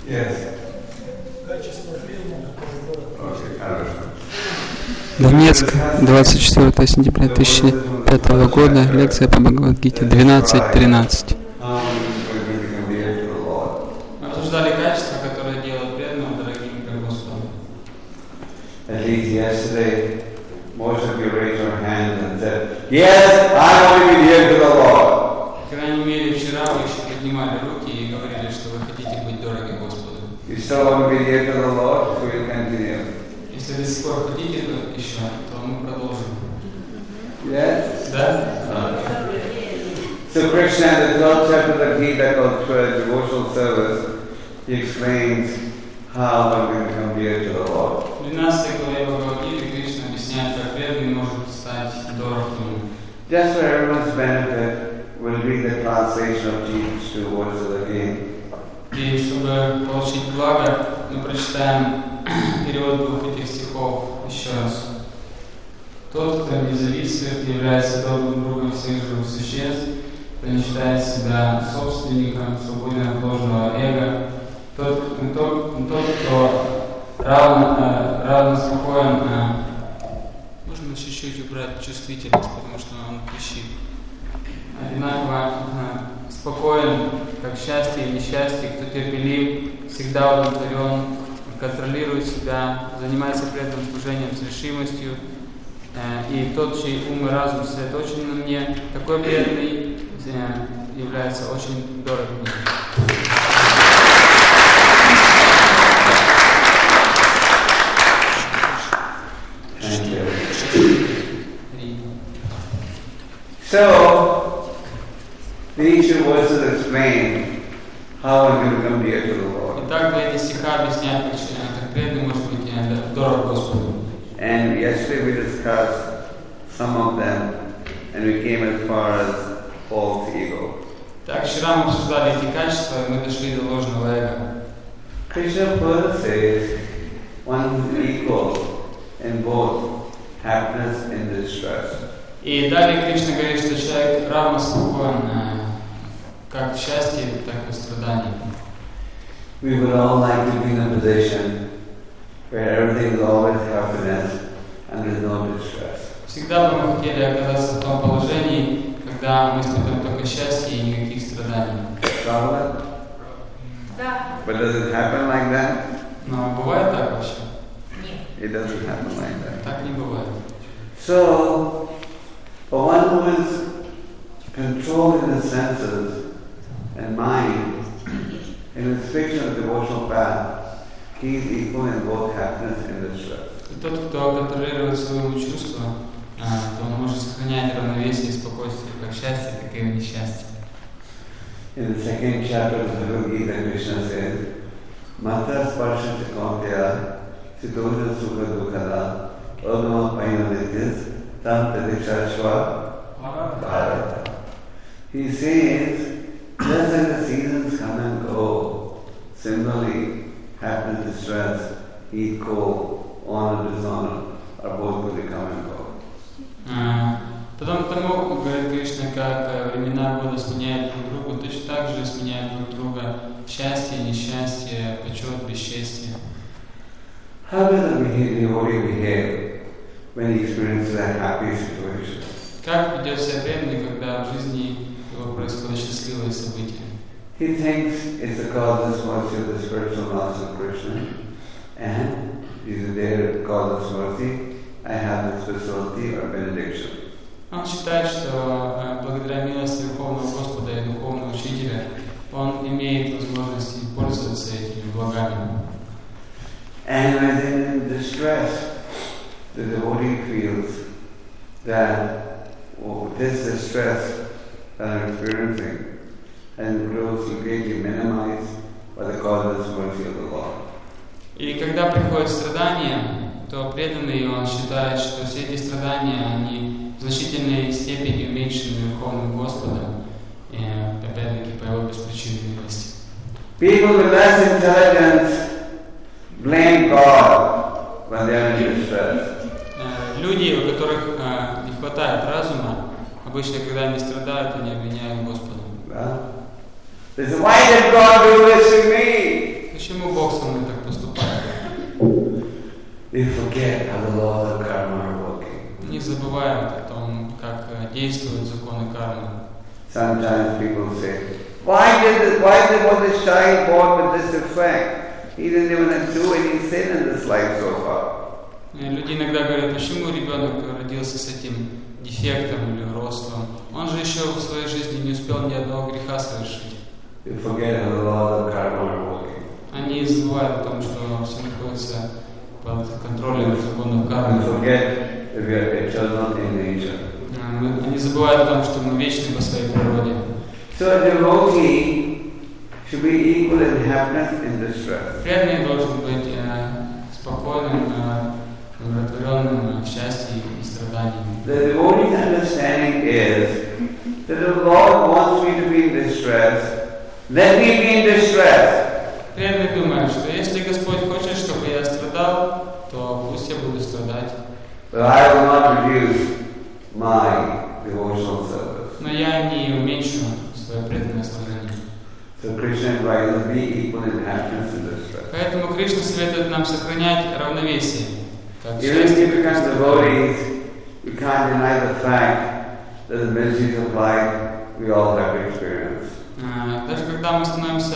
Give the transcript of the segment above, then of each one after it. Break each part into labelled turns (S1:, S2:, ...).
S1: Yes.
S2: Донецк, 24 сентября 2005 года, лекция по Бхагавад-гите 12.13.
S3: Мы обсуждали качества, которые делают преданного дорогим для Господа.
S1: At least yesterday, most of you raised your hands and said, "Yes, I want to be dear to the Lord."
S3: По крайней мере, вчера вы еще поднимали руки и говорили, что вы хотите быть дороги Господу.
S1: You still want to be dear to the Lord, so we'll continue.
S3: Если до сих пор хотите еще, то мы продолжим.
S1: Yes?
S3: Да?
S1: So Krishna, in the 12th chapter of the Gita called Devotional Service, he explains how one can become dear to the Lord.
S3: В 12 главе Бхагавад-гиты Кришна объясняет, как преданный может стать дорог ему.
S1: Just for everyone's benefit, we'll read the translation of these two verses again.
S3: И чтобы получить благо, мы прочитаем перевод двух этих стихов еще раз. Тот, кто не зависит, является добрым другом всех живых существ, кто не считает себя собственником, свободен от ложного эго, тот, кто равно спокоен. Можно чуть-чуть убрать чувствительность, потому что он кричит. Одинаково спокоен, как счастье и несчастье, кто терпелив, всегда удовлетворен, контролирует себя, занимается преданным служением с решимостью, и тот, чей ум и разум сосредоточены на мне, такой преданный является очень дорог мне.
S1: So, these two verses explain how one can become dear to the Lord.
S3: Итак, эти стиха объясняют, как преданный может быть дорог Господу.
S1: And yesterday we discussed some of them, and we came as far as false ego.
S3: Так, вчера мы обсуждали эти качества, и мы дошли до ложного эго.
S1: Krishna further says one is equal in both happiness and distress.
S3: И далее Кришна говорит, что человек равно спокоен как в счастье, так и в страдании.
S1: We would all like to be in a position where everything is always happiness and there is no distress.
S3: Всегда бы мы хотели оказаться в том положении, когда мы испытываем только счастье и никаких страданий.
S1: Правда?
S4: Да.
S1: But does it happen like that?
S3: Но бывает так вообще?
S4: Нет.
S1: It doesn't happen like that.
S3: Так не бывает.
S1: So, for one who is controlling the senses and mind in the fiction of devotional path, he is equal in both happiness and distress.
S3: Тот, кто контролирует свои чувства, то он может сохранять равновесие и спокойствие как в счастье, так и в несчастье.
S1: In the second chapter of the Bhagavad Gita, Krishna says, Mata Sparsha Chakontya Siddhoja Sukha Dukkada Agama Painaditis Tam Tadikshashva Bharata. He says, just as the seasons come and go, similarly, happiness, distress, equal, honor, dishonor, are both going to come and go.
S3: Потому, говорит Кришна, как времена года сменяют друг друга, точно так же сменяют друг друга счастье, несчастье, почет, бесчестье.
S1: How does a devotee behave when he experiences a happy situation?
S3: Как ведет себя преданный, когда в жизни его происходят счастливые события?
S1: He thinks it's the causeless mercy of the spiritual master Krishna, and due to their causeless mercy, I have this facility or benediction.
S3: Он считает, что благодаря милости Верховного Господа и Духовного Учителя он имеет возможность пользоваться этими благами.
S1: And when in distress, the devotee feels that this distress that I'm experiencing and grows completely minimized by the causeless mercy of the Lord.
S3: И когда приходят страдания, то преданный он считает, что все эти страдания, они в значительной степени уменьшены Верховным Господом, и опять-таки по его беспричинной милости.
S1: People with less intelligence blame God when they are in distress.
S3: Люди, у которых не хватает разума, обычно, когда они страдают, они обвиняют Господа.
S1: They say, why did God do this to me?
S3: Почему Бог со мной так поступает?
S1: We forget how the laws of karma are working.
S3: Не забываем о том, как действуют законы кармы.
S1: Sometimes people say, why was this child born with this defect? He didn't even do any sin in this life so far.
S3: Люди иногда говорят, почему ребенок родился с этим дефектом или уродством? Он же еще в своей жизни не успел ни одного греха совершить.
S1: We forget how the laws of karma are working.
S3: Они забывают о том, что все находится под контролем законов кармы.
S1: We forget that we are eternal in nature.
S3: Они забывают о том, что мы вечны по своей природе.
S1: So a devotee should be equal in happiness and distress.
S3: Преданный должен быть спокойным, умиротворенным в счастье и страдании.
S1: The devotee's understanding is that the Lord wants me to be in distress. Let me be in distress.
S3: Преданный думает, что если Господь хочет, чтобы я страдал, то пусть я буду страдать.
S1: But I will not reduce my devotional service.
S3: Но я не уменьшу свое преданное служение.
S1: So Krishna advises be equal in happiness and distress.
S3: Поэтому Кришна советует нам сохранять равновесие.
S1: Even if you become devotees, you can't deny the fact that the miseries of life we all have experienced.
S3: Даже когда мы становимся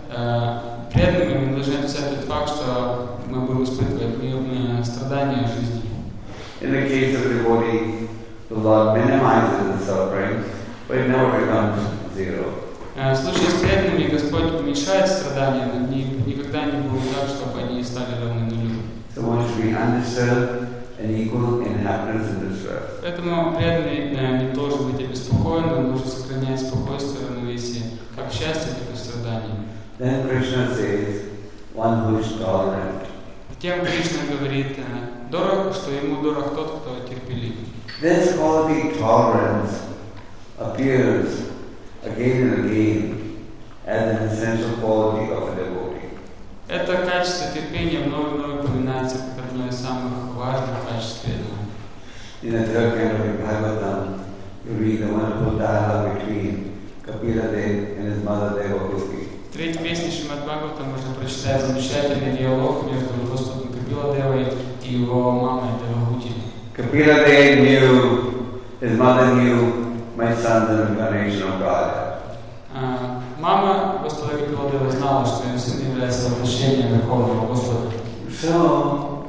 S3: преданными, мы должны отрицать тот факт, что мы будем испытывать страдания жизни.
S1: In the case of a devotee, the Lord minimizes the suffering, but it never becomes zero.
S3: В случае с преданными Господь уменьшает страдания, но никогда не будет так, чтобы они стали равны нулю.
S1: So one should be undisturbed and equal in happiness and distress.
S3: Поэтому преданный не должен быть обеспокоен, он должен сохранять спокойствие и равновесие, как в счастье, так и в страдании.
S1: Then Krishna says, one who is tolerant.
S3: Затем Кришна говорит, что ему дорог тот, кто терпелив.
S1: This quality tolerance appears again and again as an essential quality of a devotee.
S3: Это качество терпения вновь и вновь упоминается как одно из самых важных качеств преданного.
S1: In the third canto of Bhagavatam, you read the wonderful dialogue between Kapila Dev and his mother Devahuti.
S3: В третьей песне Шримад Бхагавата можно прочитать замечательный диалог между Господом Капила Девой и его мамой Девахути.
S1: Kapila Dev knew, his mother knew, my son's an incarnation of God.
S3: Мама Господа Капила Девы знала, что его сын является воплощением Верховного Господа.
S1: So,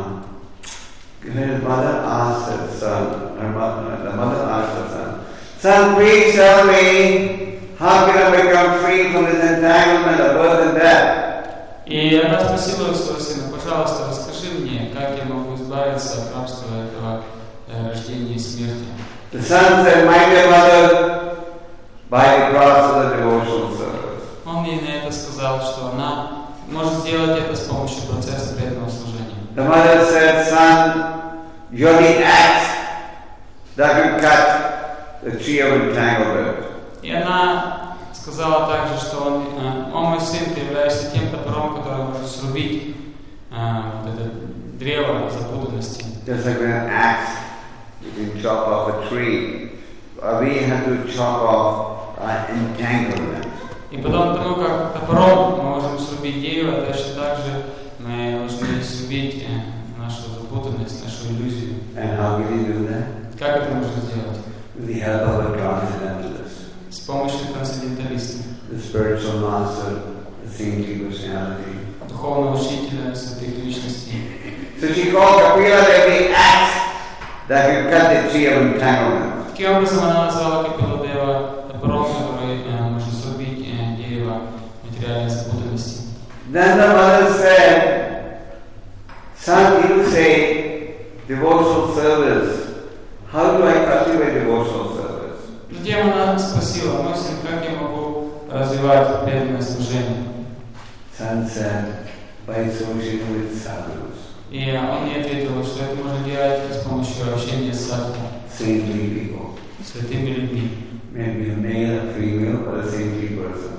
S1: his mother asked her son, the mother asked her son, son, please tell me, how can I become free from this entanglement of birth and death?
S3: И она спросила своего сына, пожалуйста, расскажи мне, как я могу избавиться от рабства этого рождения и смерти.
S1: The son said, my dear mother, by the process of devotional service.
S3: Он ей на это сказал, что она может сделать это с помощью процесса преданного служения.
S1: The mother said, son, you're the axe that can cut the tree of entanglement.
S3: И она сказала также, что он мой сын, ты являешься тем топором, который может срубить вот это древо запутанности.
S1: Just like an axe, you can chop off a tree. We have to chop off entanglement.
S3: И подобно тому, как топором мы можем срубить дерево, точно так же мы должны срубить нашу запутанность, нашу иллюзию.
S1: And how can you do that?
S3: Как это можно сделать?
S1: With the help of a transcendentalist.
S3: С помощью трансценденталиста,
S1: The spiritual master, the saintly personality.
S3: духовного учителя, святых личностей.
S1: So she called Kapila the axe that can cut the tree of entanglement.
S3: Таким образом, она назвала Капила Дева топором, который может срубить дерево материальной запутанности.
S1: Then the mother said, son, you say devotional service. How do I cultivate devotional service?
S3: Затем она спросила, мой сын, как я могу развивать преданное служение?
S1: Son said, by associating with sadhus.
S3: И он ей ответил, что это можно делать с помощью общения с садху,
S1: Saintly people.
S3: святыми людьми.
S1: Maybe a male, a female, or a saintly person.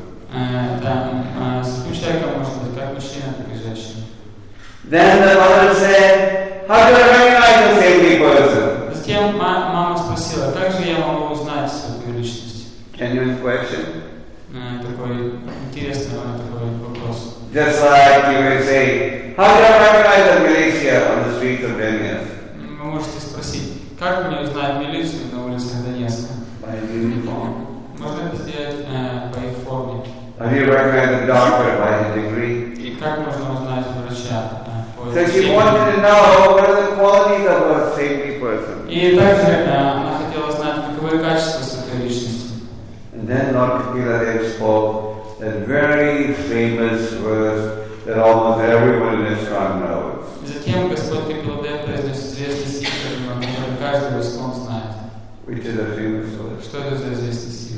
S3: Святым человеком может быть как мужчина, так и женщина.
S1: Then the mother said, how do I recognize a saintly person?
S3: Затем мама спросила, как же я могу узнать святую личность?
S1: Genuine question.
S3: Такой интересный такой вопрос.
S1: Just like you would say, how do you recognize the militia on the streets of Donetsk?
S3: Вы можете спросить, как мне узнать милицию на улицах Донецка?
S1: By uniform.
S3: Можно это сделать по их форме.
S1: How do you recognize the doctor by his degree?
S3: И как можно узнать врача по
S1: So she wanted to know what are the qualities of a saintly person.
S3: И также она хотела знать, каковы качества святой личности.
S1: And then Lord Kapila Dev spoke that very famous verse that almost everyone in ISKCON knows.
S3: Затем Господь Капиладев произнес известный стих, который каждый в ISKCON знает.
S1: Which is a famous verse.
S3: Что это за известный стих?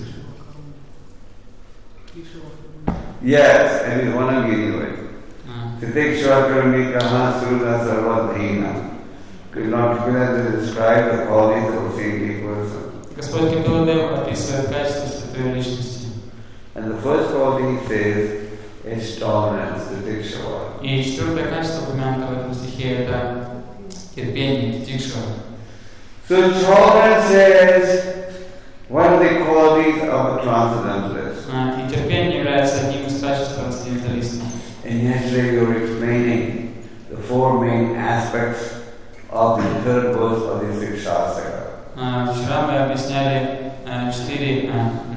S1: Yes, and it's one of anyway. Titikshvakarmikaha Sudha Sarvadhina. Lord Kapila Dev described the qualities of a saintly person.
S3: Господь Капиладев описывает качество святой личности.
S1: And the first quality he says is tolerance, titikshava.
S3: И четвертое качество, упомянутое в этом стихе, это терпение, титикшава.
S1: So tolerance is one of the qualities of a transcendentalist.
S3: И терпение является одним из качеств трансценденталиста.
S1: And yesterday you were explaining the four main aspects of the third verse of the Sikshastra.
S3: Вчера мы объясняли 4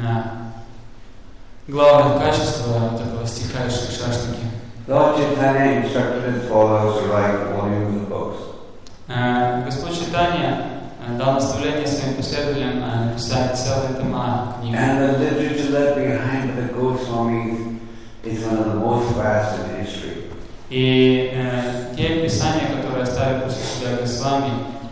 S3: главных качества вот этого стиха из Шикшаштаки.
S1: Lord Chaitanya instructed his followers to write volumes of books.
S3: Господь Чайтанья дал наставление своим последователям написать целые тома книг.
S1: And the literature left behind the Goswamis is one of the most vast in history.
S3: И те писания, которые оставили после себя Госвами,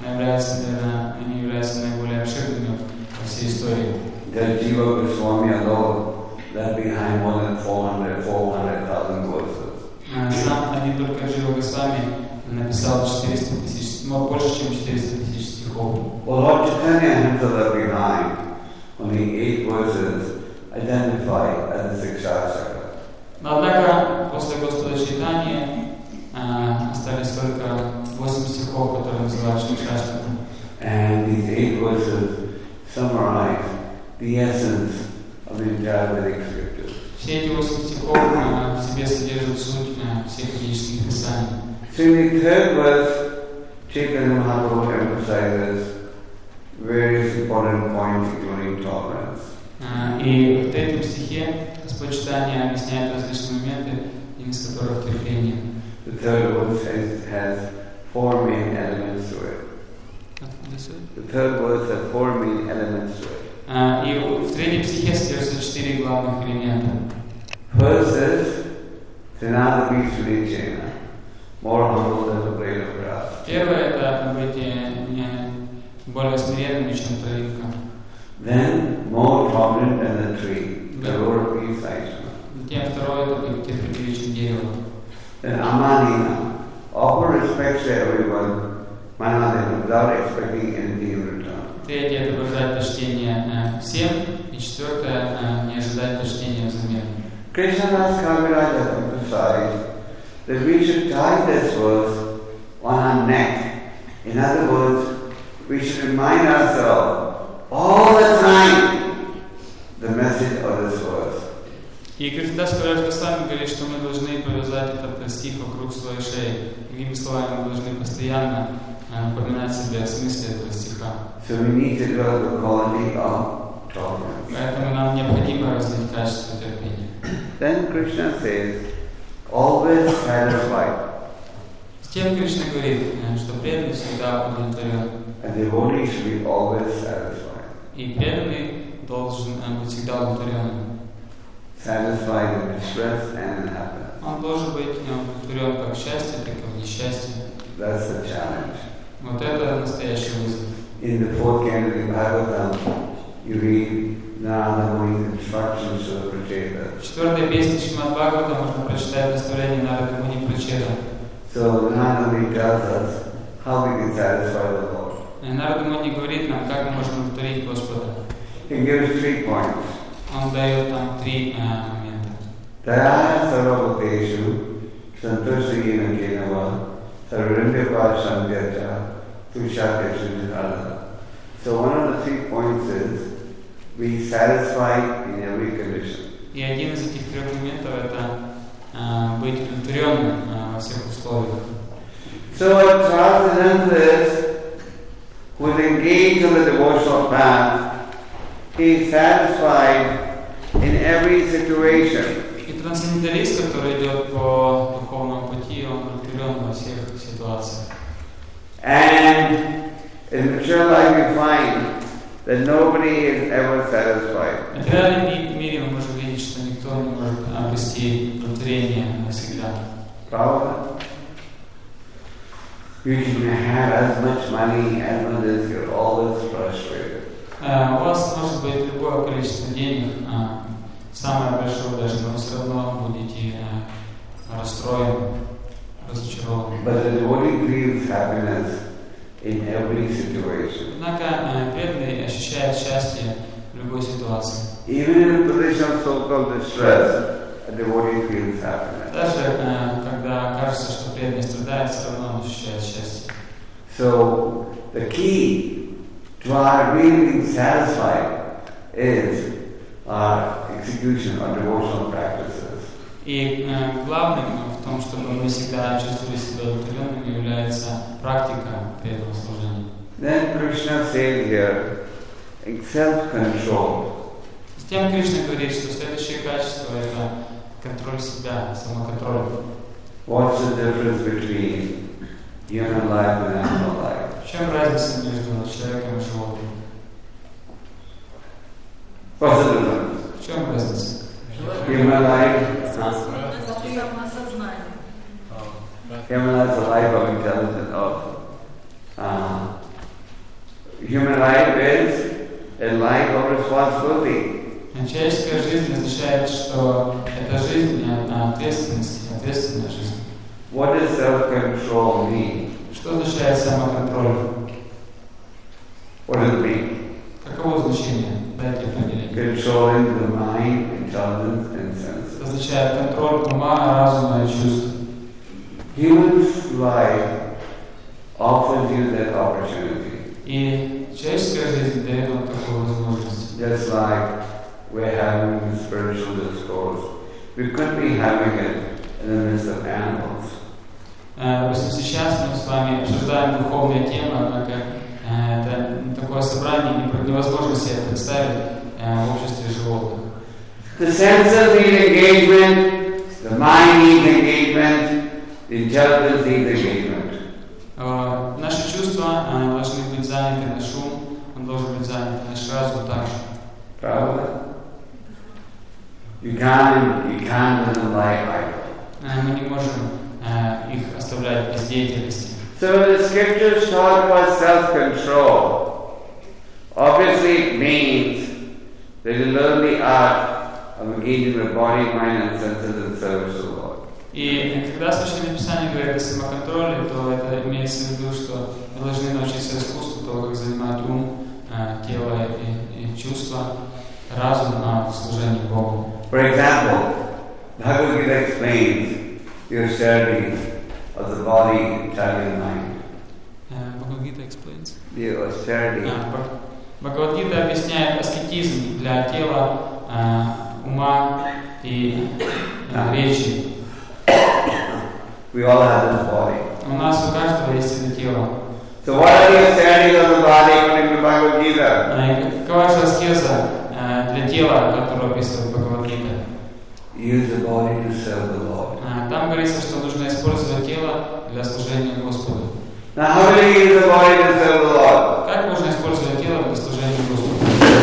S3: они являются наиболее обширными во всей истории.
S1: That Jiva Goswami alone left behind more than 400,000 verses.
S3: Сам один только Джива Госвами написал 400 тысяч, больше, чем 400 тысяч стихов.
S1: Well, Lord Chaitanya himself left behind only 8 verses identified as the Sikshastra.
S3: Но однако после Господа Чайтаньи остались только 8 стихов, которые называют Шикшаштаку.
S1: And these 8 verses summarize the essence of the entire Vedic scriptures.
S3: Все эти 8 стихов в себе содержат суть всех ведических писаний.
S1: So in the third verse, Chaitanya Mahaprabhu emphasizes various important points, including tolerance.
S3: И в третьем стихе Господь Чайтанья объясняет различные моменты, из которых терпение.
S1: The third verse has 4 main elements to it. The third verse has 4 main elements to it.
S3: И в третьем стихе содержатся 4 главных элемента.
S1: First is Trinadapi Sudicena, more humble than the blade of grass.
S3: Первое — это быть более смиренным, чем травинка.
S1: Then more tolerant than the tree, the lower peace Saishana.
S3: Затем второе — это быть терпеливее, чем дерево.
S1: Then Amanina, offer respect to everyone, Manadina, without expecting anything in return.
S3: Третье — это выражать почтение всем. И четвертое — не ожидать почтения взамен.
S1: Krishnadas Kaviraj has emphasized that we should tie this verse on our neck. In other words, we should remind ourselves all the time the message of this verse.
S3: И Кришнадас Кавирадж Госвами говорит, что мы должны повязать этот стих вокруг своей шеи. Другими словами, мы должны постоянно напоминать себе о смысле этого стиха.
S1: So we need to develop the quality of tolerance.
S3: Поэтому нам необходимо развить качество терпения.
S1: Then Krishna says, always satisfied.
S3: Затем Кришна говорит, что преданный всегда удовлетворен.
S1: And the devotee should be always satisfied.
S3: И преданный должен быть всегда удовлетворенным.
S1: Satisfied in distress and in happiness.
S3: Он должен быть удовлетворен как в счастье, так и в несчастье.
S1: That's the challenge.
S3: Вот это настоящий вызов.
S1: In the 4th canto of Bhagavatam, you read Narada Muni's instructions to the Prachetas.
S3: В 4-й песне Шримад Бхагавата можно прочитать наставление Нарады Муни Прачета.
S1: So Narada Muni tells us how we can satisfy the Lord.
S3: Нарада Муни говорит нам, как мы можем удовлетворить Господа.
S1: He gives 3 points.
S3: Он дает нам 3 момента.
S1: Daya sarvabhuteshu santushayena kenava sarvarindhyapa sandhyacha tushakeshu nirala. So one of the 3 points is be satisfied in every condition.
S3: И один из этих 3 моментов — это быть удовлетворенным во всех условиях.
S1: So a transcendentalist who is engaged in the devotional path, he is satisfied in every situation.
S3: И трансценденталист, который идет по духовному пути, он удовлетворен во всех ситуациях.
S1: And in mature life we find that nobody is ever satisfied.
S3: В материальном мире мы можем видеть, что никто не может обрести удовлетворение навсегда.
S1: Probably. You can have as much money as much as you're always frustrated.
S3: У вас может быть любое количество денег, самое большое даже, но все равно будете расстроены, разочарованы.
S1: But the devotee feels happiness in every situation.
S3: Однако преданный ощущает счастье в любой ситуации.
S1: Even in a position of so-called distress, a devotee feels happiness.
S3: Даже когда кажется, что преданный страдает, все равно он ощущает счастье.
S1: So the key to our really being satisfied is our execution of devotional practices.
S3: И главным в том, чтобы мы всегда чувствовали себя удовлетворенными, является практика преданного служения.
S1: Then Krishna says here, self-control.
S3: Затем Кришна говорит, что следующее качество – это контроль себя, самоконтроль.
S1: What's the difference between human life and animal life?
S3: В чем разница между человеком и животным?
S1: What's the difference?
S3: В чем разница?
S1: Human life, human life is a life of intelligence. Human life is a life of responsibility.
S3: Человеческая жизнь означает, что это жизнь ответственности, ответственная жизнь.
S1: What does self-control mean?
S3: Что означает самоконтроль?
S1: What does it mean?
S3: Каково значение? Дайте определение.
S1: Controlling the mind, intelligence, and senses.
S3: Означает контроль ума, разума и чувств.
S1: Human life offers you that opportunity.
S3: И человеческая жизнь дает вам такую возможность.
S1: Just like we're having spiritual discourse, we could be having it in the midst of animals.
S3: Допустим, сейчас мы с вами обсуждаем духовные темы, однако это такое собрание невозможно себе представить в обществе животных.
S1: The senses need engagement, the mind needs engagement, the intelligence needs engagement.
S3: Наши чувства должны быть заняты, наш ум, он должен быть занят, наш разум также.
S1: Правда? You can't live a life idle.
S3: Мы не можем их оставлять без деятельности.
S1: So the scriptures talk about self-control. Obviously it means that you learn the art of engaging with body, mind and senses in service to the Lord.
S3: И когда Священное Писание говорит о самоконтроле, то это имеется в виду, что мы должны научиться искусству того, как занимать ум, тело и чувства, разум в служении Богу.
S1: For example, Bhagavad Gita explains the austerities of the body, intellect and mind.
S3: Бхагавад-гита explains.
S1: The austerity.
S3: Бхагавад-гита объясняет аскетизм для тела, ума и речи.
S1: We all have this body.
S3: У нас у каждого есть это тело.
S1: So what are the austerities of the body according to Bhagavad Gita?
S3: Какова же аскеза для тела, которую описывает Бхагавад-гита?
S1: Use the body to serve the Lord.
S3: Там говорится, что нужно использовать тело для служения Господу.
S1: Now how do you use the body to serve the Lord?
S3: Как можно использовать тело для служения Господу?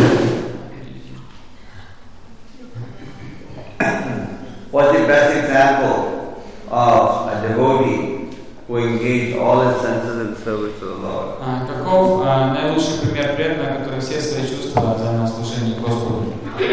S1: What's the best example of a devotee who engaged all his senses in service to the Lord?
S3: Каков наилучший пример преданного, который все свои чувства отдал на служение Господу?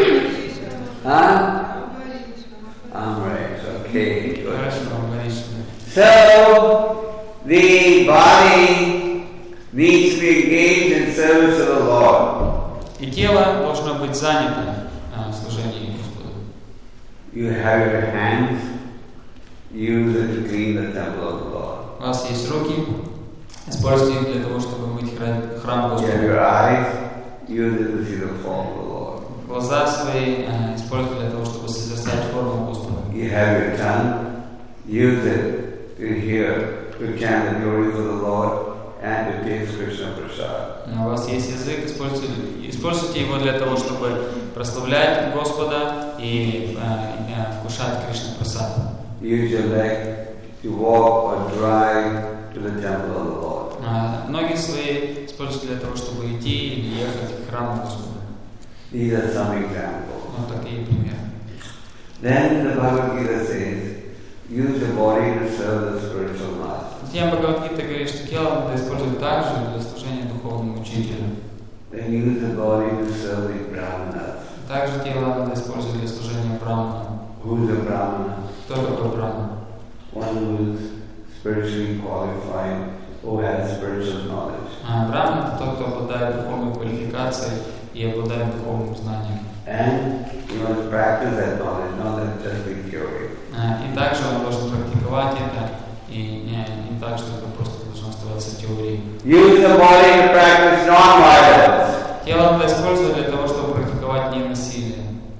S1: Okay. Good.
S3: Хорошо, Амбаришна.
S1: So the body needs to be engaged in service to the Lord.
S3: И тело должно быть занято в служении Господу.
S1: You have your hands, use it to clean the temple of the Lord.
S3: У вас есть руки, используйте их для того, чтобы мыть храм
S1: You have
S3: Господа.
S1: your eyes, use it to see the form of the Lord.
S3: Глаза свои используйте для того, чтобы созерцать форму Господа.
S1: you have your tongue, use it to hear, to chant the glories of the Lord and to taste Krishna Prasad.
S3: У вас есть язык, используйте его для того, чтобы прославлять Господа и вкушать Кришна Прасад.
S1: Use your leg to walk or drive to the temple of the Lord.
S3: Ноги свои используйте для того, чтобы идти или ехать к храму Господа.
S1: These are some examples.
S3: Вот такие примеры.
S1: Then the Bhagavad Gita says, use the body to serve the spiritual master.
S3: Затем Бхагавад-гита говорит, что тело надо использовать также для служения духовному учителю.
S1: Then use the body to serve the brahmanas.
S3: Также тело надо использовать для служения браманам.
S1: Who's a brahmana?
S3: Кто такой браман?
S1: One who is spiritually qualified, who has spiritual knowledge.
S3: Браман — это тот, кто обладает духовной квалификацией и обладает духовным знанием.
S1: And you must practice that knowledge, not just be theory.
S3: И также он должен практиковать это, и не так, что это просто должно оставаться теорией.
S1: Use the body to practice non-violence.
S3: Тело надо использовать для того, чтобы практиковать ненасилие.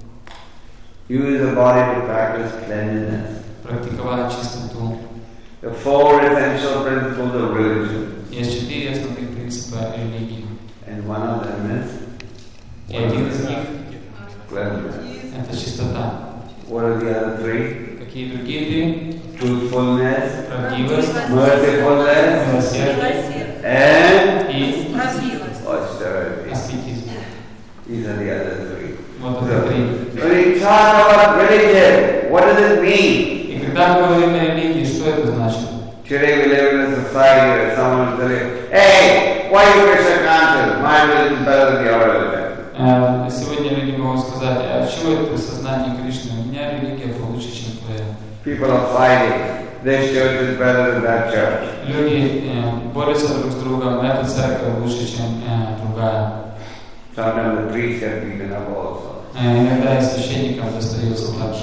S1: Use the body to practice cleanliness.
S3: Практиковать чистоту.
S1: The four essential principles of religion.
S3: Есть 4 основных принципа религии.
S1: And one of them is
S3: И один из них
S1: cleanliness.
S3: — это чистота.
S1: What are the other three?
S3: Какие другие 3?
S1: Truthfulness,
S3: Правдивость,
S1: mercifulness,
S3: милосердие
S1: and
S3: и
S1: austerity.
S3: аскетизм.
S1: These are the other three.
S3: Вот это 3.
S1: When we talk about religion, what does it mean?
S3: И когда мы говорим о религии, что это значит?
S1: Today we live in a society where someone will tell you, hey, why you Krishna conscious? My religion is better than your religion.
S3: Сегодня люди могут сказать, а чего это сознание Кришны? У меня религия получше, чем твоя.
S1: People are fighting. This church is better than that church.
S3: Люди борются друг с другом, эта церковь лучше, чем другая.
S1: Sometimes the priest gets beaten up also.
S3: Иногда и священникам достается также.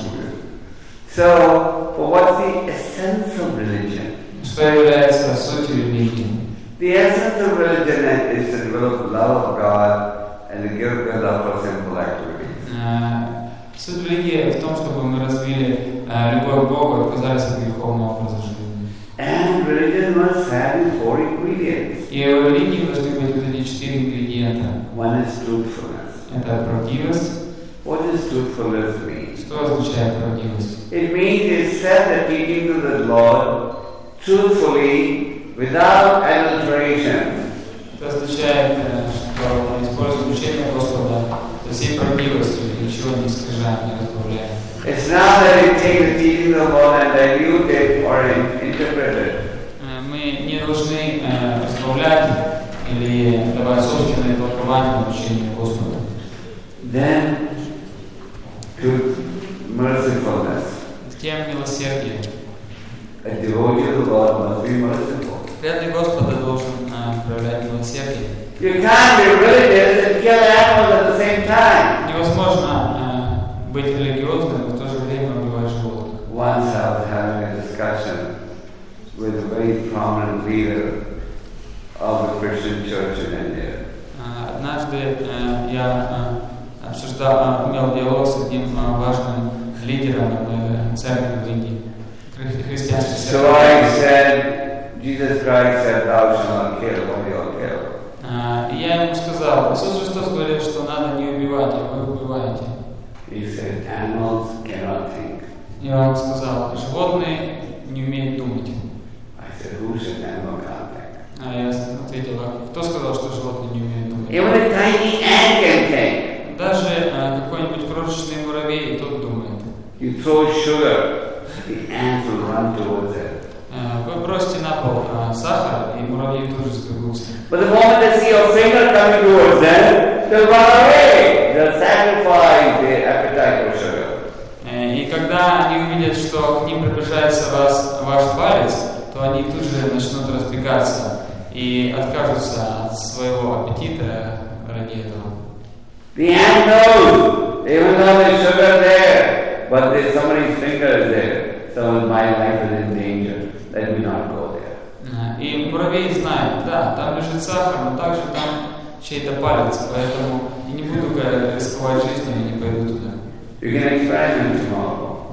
S1: So, what's the essence of religion?
S3: Что является сутью религии?
S1: The essence of religion is to develop love of God and to give good love for simple activities.
S3: Суть религии в том, чтобы мы развили любовь к Богу и отказались от греховного образа жизни.
S1: And religion must have these four ingredients.
S3: И у религии должны быть вот эти 4 ингредиента.
S1: One is truthfulness.
S3: Это правдивость.
S1: What does truthfulness mean?
S3: Что означает правдивость?
S1: It means you set the teachings of the Lord truthfully, without adulteration.
S3: Это означает, что мы используем учение Господа со всей правдивостью, ничего не искажаем, не разбавляем.
S1: It's not that you take the teachings of the Lord and dilute it or interpret it.
S3: Мы не должны разбавлять или давать собственное толкование учению Господа.
S1: Then, to mercifulness.
S3: Затем милосердие.
S1: A devotee of the Lord must be merciful.
S3: Преданный Господа должен проявлять милосердие.
S1: You can't be religious and kill animals at the same time.
S3: Невозможно быть религиозным и в то же время убивать животных.
S1: Once I was having a discussion with a very prominent leader of the Christian church in India.
S3: Однажды я имел диалог с одним важным лидером церкви в Индии, христианской церкви.
S1: So I said, Jesus Christ said, "Thou shalt not kill." What do you kill?
S3: И я ему сказал, Иисус Христос говорит, что надо не убивать, а вы убиваете.
S1: He said, "Animals cannot think."
S3: И он сказал, животные не умеют думать.
S1: I said, "Who said animal can't think?"
S3: Я ответил, кто сказал, что животные не умеют думать?
S1: Even a tiny ant can think.
S3: Даже какой-нибудь крошечный муравей, тот думает.
S1: You throw sugar, the ants will run towards it.
S3: Вы бросите на пол сахар, и муравьи тут же сбегутся.
S1: But the moment they see your finger coming towards them, they'll run away. They'll sacrifice their appetite for sugar.
S3: И когда они увидят, что к ним приближается ваш палец, то они тут же начнут разбегаться и откажутся от своего аппетита ради этого.
S1: The ant knows, even though there's sugar there, but there's somebody's finger is there, so my life is in danger. Let me not go there.
S3: И муравей знает, да, там лежит сахар, но также там чей-то палец, поэтому я не буду рисковать жизнью и не пойду туда.
S1: You can experiment tomorrow.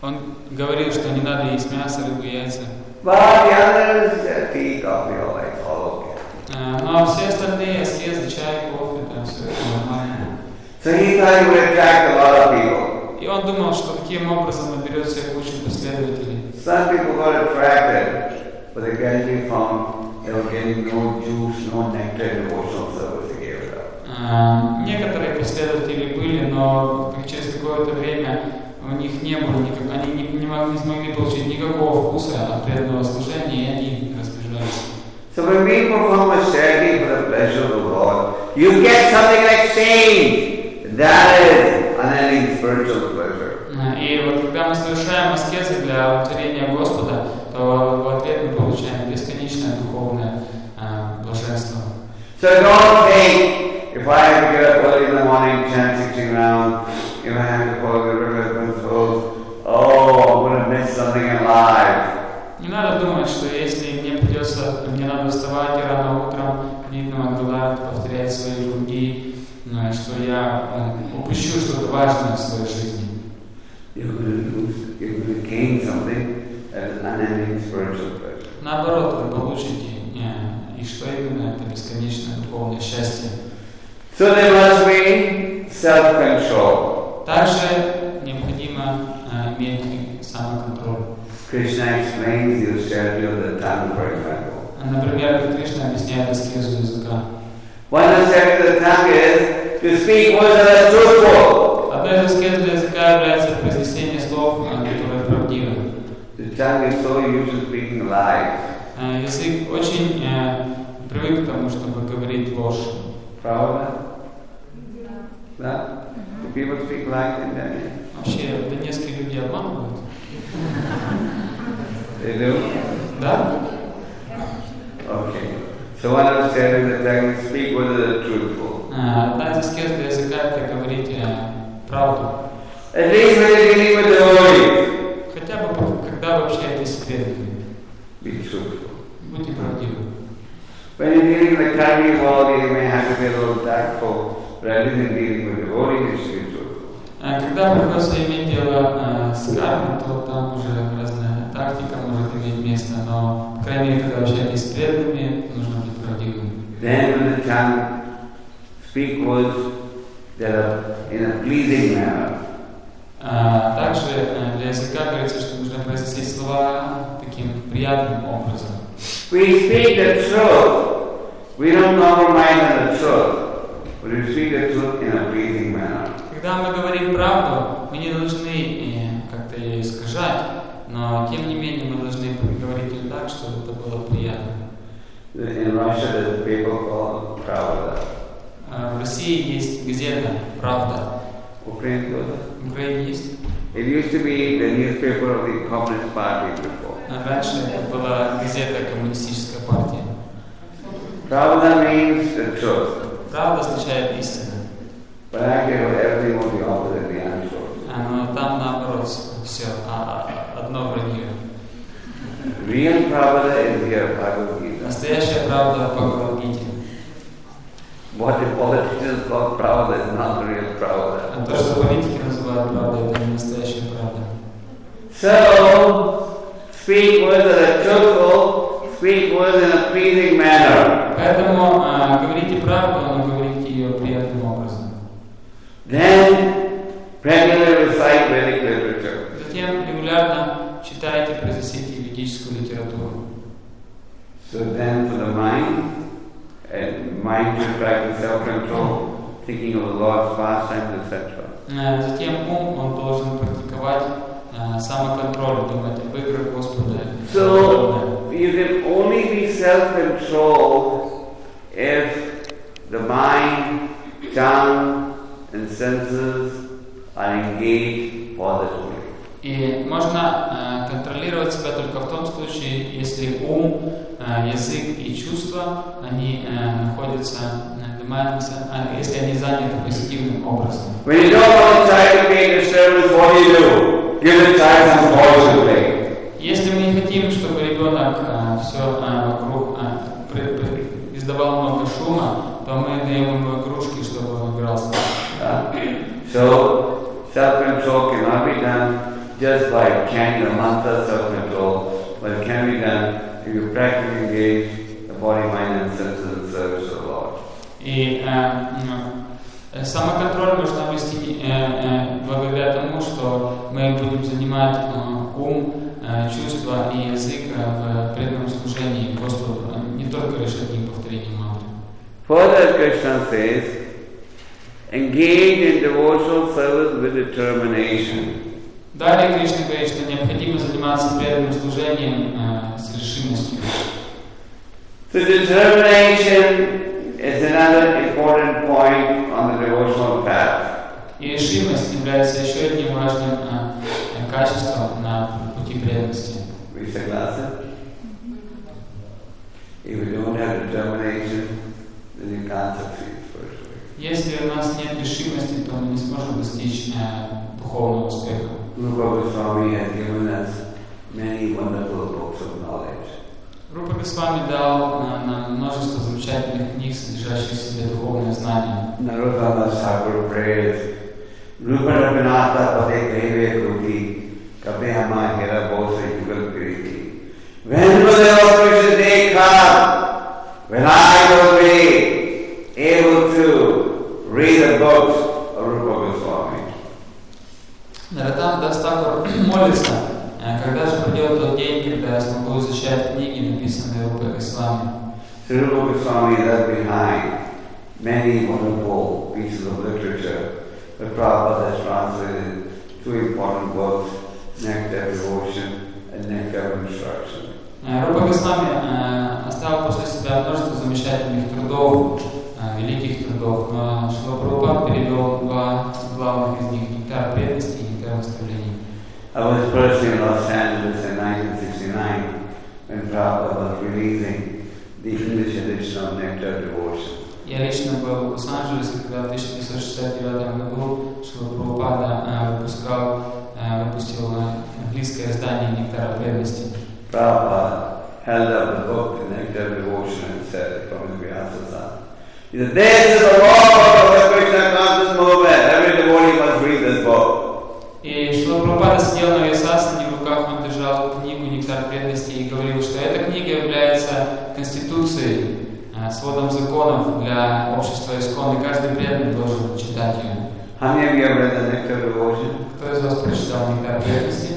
S3: Он говорил, что не надо есть мясо, рыбу, яйца.
S1: But the others, tea, coffee, all that, all okay.
S3: Ну а все остальные аскезы, чай, кофе, там все это нормально.
S1: So he thought he would attract a lot of people.
S3: И он думал, что таким образом наберет себе кучу последователей.
S1: Some people got attracted, but they gradually found they were getting no juice, no nectar in devotional service. They gave it up.
S3: Некоторые последователи были, но через какое-то время у них не было они не смогли получить никакого вкуса от преданного служения, и они разбежались.
S1: So when we perform a charity for the pleasure of the Lord, you get something in exchange. That is unending spiritual pleasure.
S3: И вот когда мы совершаем аскезы для удовлетворения Господа, то в ответ мы получаем бесконечное духовное блаженство.
S1: So don't think, if I have to get up early in the morning, chant 16 rounds, if I have to follow the regular principles, oh, I'm going to miss something in life.
S3: Не надо думать, что если мне надо вставать и рано утром, видно Магдаларт, повторять свои круги, что я упущу что-то важное в своей жизни.
S1: You're going to gain something that is unending spiritual pleasure.
S3: Наоборот, вы получите, и что именно это бесконечное духовное счастье.
S1: So there must be self-control.
S3: Также необходимо иметь самоконтроль.
S1: Krishna explains the austerity of the tongue, for example.
S3: Например, Кришна объясняет аскезу языка.
S1: One austerity of the tongue is to speak words that are truthful.
S3: Одной из аскез для языка является произнесение слов, которые правдивы.
S1: The tongue is so used to speaking lies.
S3: Язык очень привык к тому, чтобы говорить ложь.
S1: Правда? Да? Do people speak lies in India?
S3: Вообще, донецкие люди обманывают?
S1: They do?
S3: Да?
S1: Okay. So one austerity of the tongue is speak words that are truthful.
S3: Одна из аскез для языка — это говорить правду.
S1: At least when you're dealing with devotees.
S3: Хотя бы когда вы общаетесь с преданными.
S1: Be truthful.
S3: Будьте правдивы.
S1: When you're dealing with the karmic world, you may have to be a little tactful. Rather than dealing with devotees, you should be truthful.
S3: Когда приходится иметь дело с кармой, то там уже разная тактика может иметь место, но, по крайней мере, когда общаетесь с преданными, нужно быть правдивым.
S1: Then when the tongue speak words that are in a pleasing manner.
S3: Также для языка говорится, что нужно произносить слова таким приятным образом.
S1: We speak the truth. We don't compromise on the truth. But we speak the truth in a pleasing manner.
S3: Когда мы говорим правду, мы не должны как-то ее искажать, но тем не менее мы должны говорить ее так, чтобы это было приятно.
S1: In Russia, there's a paper called Pravda.
S3: В России есть газета «Правда».
S1: В Украине
S3: есть?
S1: It used to be the newspaper of the Communist Party before.
S3: Раньше это была газета коммунистической партии.
S1: Pravda means the truth.
S3: Правда означает истина.
S1: But actually, everything will be opposite, the untruth.
S3: Но там наоборот все, одно вранье.
S1: Real Pravda is here, Bhagavad Gita.
S3: Настоящая правда в Бхагавад-гите.
S1: What the politicians call Pravda is not real Pravda.
S3: А то, что политики называют правдой, это не настоящая правда.
S1: So, speak words that are truthful, speak words in a pleasing manner.
S3: Поэтому говорите правду, но говорите ее приятным образом.
S1: Then, regularly recite Vedic literature.
S3: Затем регулярно читайте, произносите ведическую литературу.
S1: So then, for the mind should practice self-control, thinking of the Lord's pastimes, etc.
S3: Затем он должен практиковать самоконтроль, думать об играх Господа.
S1: So, you can only be self-controlled if the mind, tongue, and senses are engaged positively.
S3: И можно контролировать себя только в том случае, если ум, язык и чувства, они находятся, если они заняты позитивным образом.
S1: When you don't want the child to play disturbance, what do? Give the child some toys to play.
S3: Если мы не хотим, чтобы ребенок все вокруг издавал много шума, то мы даем ему игрушки, чтобы он игрался.
S1: So, self-control cannot be done just by chanting the mantra self-control, but it can be done if you practically engage the body, mind and senses in service of the Lord.
S3: И самоконтроль можно обрести благодаря тому, что мы будем занимать ум, чувства и язык в преданном служении Господу, не только лишь одним повторением мантры.
S1: Further, Krishna says, engage in devotional service with determination.
S3: Далее Кришна говорит, что необходимо заниматься преданным служением с решимостью.
S1: So determination is another important point on the devotional path.
S3: И решимость является еще одним важным качеством на пути преданности.
S1: We согласны? If we don't have determination, then you can't succeed spiritually.
S3: Если у нас нет решимости, то мы не сможем достичь духовного успеха.
S1: Rupa Goswami has given us many wonderful books of knowledge.
S3: Рупа Госвами дал нам множество замечательных книг, содержащих в себе духовные знания.
S1: Narottama Thakur prays, Rupa Raghunatha Pade Deve Kuti, Kapehama Hera Bose Yugal Kiriti. When will the Lord Krishna come? When I will be able to read the books of Rupa Goswami.
S3: Нароттама Тхакур молится, когда же придет тот день, когда я смогу изучать книги, написанные Рупой Госвами.
S1: Rupa Goswami left behind many wonderful pieces of literature. The Prabhupada has translated two important books, Nectar of Devotion and Nectar of Instruction.
S3: Рупа Госвами оставил после себя множество замечательных трудов, великих трудов, но Шрила Прабхупад перевел два главных из них, Нектар преданности и Нектар наставлений.
S1: I was personally in Los Angeles in 1969 when Prabhupada was releasing the English edition of Nectar of Devotion.
S3: Я лично был в Лос-Анджелесе, когда в 1969 году Шрила Прабхупада выпустил английское издание Нектара преданности.
S1: Prabhupada held up the book, the Nectar of Devotion, and said from his Vyasa-san, he said, "This is the law of the Krishna conscious movement. Every devotee must read this book."
S3: И Шрила Прабхупада сидел на Вьясасане, в руках он держал книгу «Нектар преданности» и говорил, что эта книга является конституцией, сводом законов для общества Искон, и каждый преданный должен читать ее.
S1: How many of you have read the Nectar of Devotion?
S3: Кто из вас прочитал «Нектар преданности»?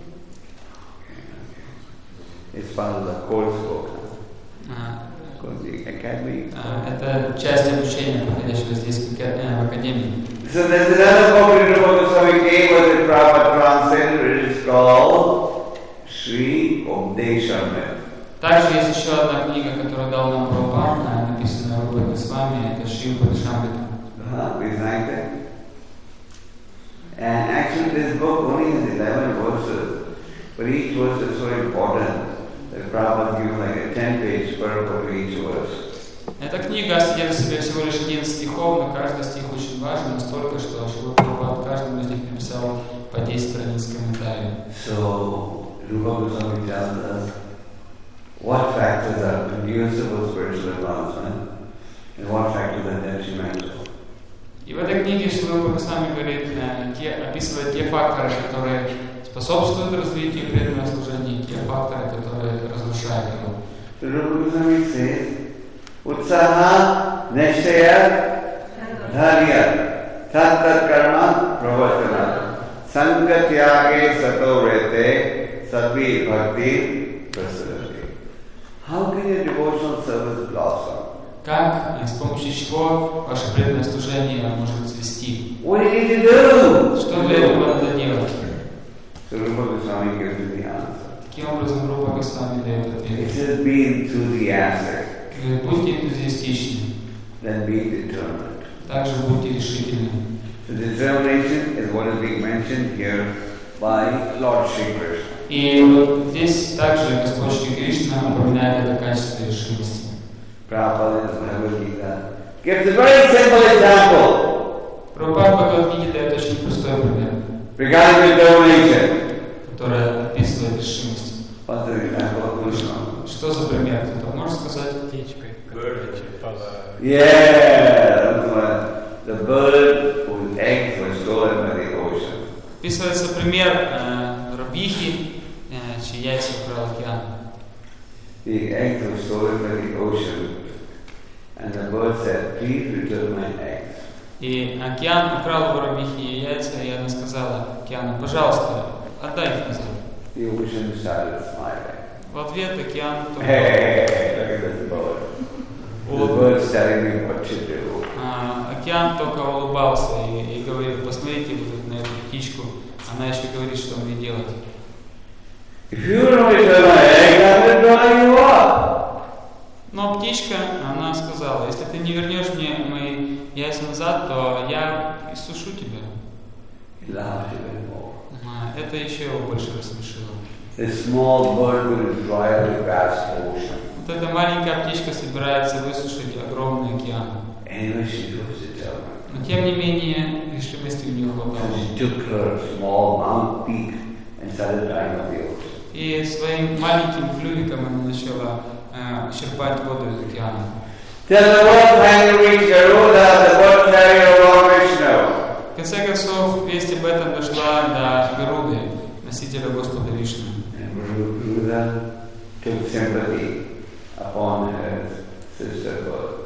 S1: It's part of the course book. The academy.
S3: Это часть обучения, проходящего здесь в академии.
S1: So there's another book in Rupa Goswami gave us that Prabhupada translated. It is called Sri Updeshamrita.
S3: Также есть еще одна книга, которую дал нам Прабхупада, написанная Рупой Госвами, это Шри Упадешамрита.
S1: We thank it. And actually this book only has 11 verses, but each verse is so important that Prabhupada gives like a 10-page purport to each verse.
S3: Эта книга содержит в себе всего лишь 11 стихов, но каждый стих очень важен, настолько, что Шрила Прабхупада каждому из них написал по 10 страниц комментариев.
S1: So, Rupa Goswami tells us what factors are conducive for spiritual advancement and what factors are detrimental.
S3: И в этой книге Шрила Госвами говорит, описывает те факторы, которые способствуют развитию преданного служения, и те факторы, которые разрушают его.
S1: So Rupa Goswami says, Utsaha Nishaya Dharya Tat Karma Pravatana Sangatyage Sato Rete Sadvi Bhakti Prasadati. How can your devotional service blossom?
S3: Как и с помощью чего ваше преданное служение может цвести?
S1: What do you need to do?
S3: Что для этого надо делать?
S1: So Rupa Goswami gives you the answer.
S3: Таким образом, Рупа Госвами дает ответ.
S1: It says be enthusiastic.
S3: Будьте энтузиастичны.
S1: Then be determined.
S3: Также будьте решительны.
S1: So determination is what is being mentioned here by Lord Shri Krishna.
S3: И вот здесь также Господь Шри Кришна упоминает это качество решимости.
S1: Prabhupada in the Bhagavad Gita gives a very simple example.
S3: Прабхупада в Бхагавад-гите дает очень простой пример,
S1: Regarding determination.
S3: который описывает решимость.
S1: What's the example of Krishna?
S3: Что за пример? Кто-то может сказать?
S1: Yeah, that's what the bird whose eggs were stolen by the ocean.
S3: Описывается пример воробьихи, чьи яйца украл океан.
S1: The eggs were stolen by the ocean, and the bird said, "Please return my eggs."
S3: И океан украл воробьихи яйца, и она сказала океану: пожалуйста, отдай их назад.
S1: The ocean started smiling.
S3: В ответ океан только...
S1: Hey, look at this bird. The bird's telling me what to do.
S3: Океан только улыбался и говорил: посмотрите вот на эту птичку, она еще говорит, что мне делать.
S1: If you don't return my egg, I will dry you up.
S3: Но птичка, она сказала: если ты не вернешь мне мои яйца назад, то я иссушу тебя.
S1: He laughed even more.
S3: Это еще его больше рассмешило.
S1: The small bird will dry out the vast ocean.
S3: Вот эта маленькая птичка собирается высушить огромный океан.
S1: Anyway, she was determined.
S3: Но тем не менее, решимости у нее хватало.
S1: So she took her small round beak and started drying up the ocean.
S3: И своим маленьким клювиком она начала черпать воду из океана.
S1: Till the bird finally reached Garuda, the bird carrier of Vishnu.
S3: В конце концов, весть об этом дошла до Гаруды, носителя Господа Вишну.
S1: And Garuda took sympathy upon her sister bird.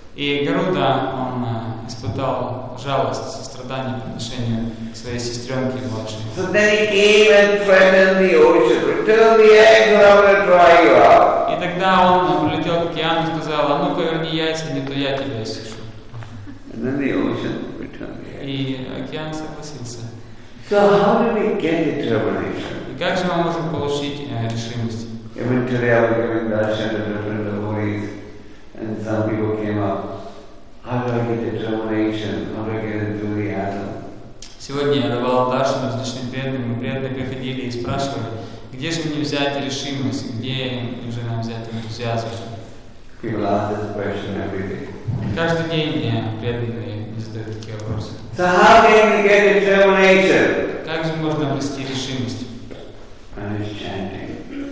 S3: И Гаруда, он испытал жалость, сострадание по отношению к своей сестренке младшей.
S1: So then he came and threatened the ocean, return the eggs or I will dry you up.
S3: И тогда он полетел к океану и сказал: а ну-ка верни яйца, не то я тебя иссушу.
S1: And then the ocean returned the eggs.
S3: И океан согласился.
S1: So how do we get determination?
S3: И как же мы можем получить решимость?
S1: Even today I was giving darshan to different devotees, and some people came up, how do I get determination? How do I get enthusiasm?
S3: Сегодня я давал даршан различным преданным, и преданные приходили и спрашивали: где же мне взять решимость, где же нам взять энтузиазм?
S1: People ask this question every day.
S3: Каждый день преданные задают такие вопросы.
S1: So how can we get determination?
S3: Как же можно обрести решимость?
S1: And it's chanting.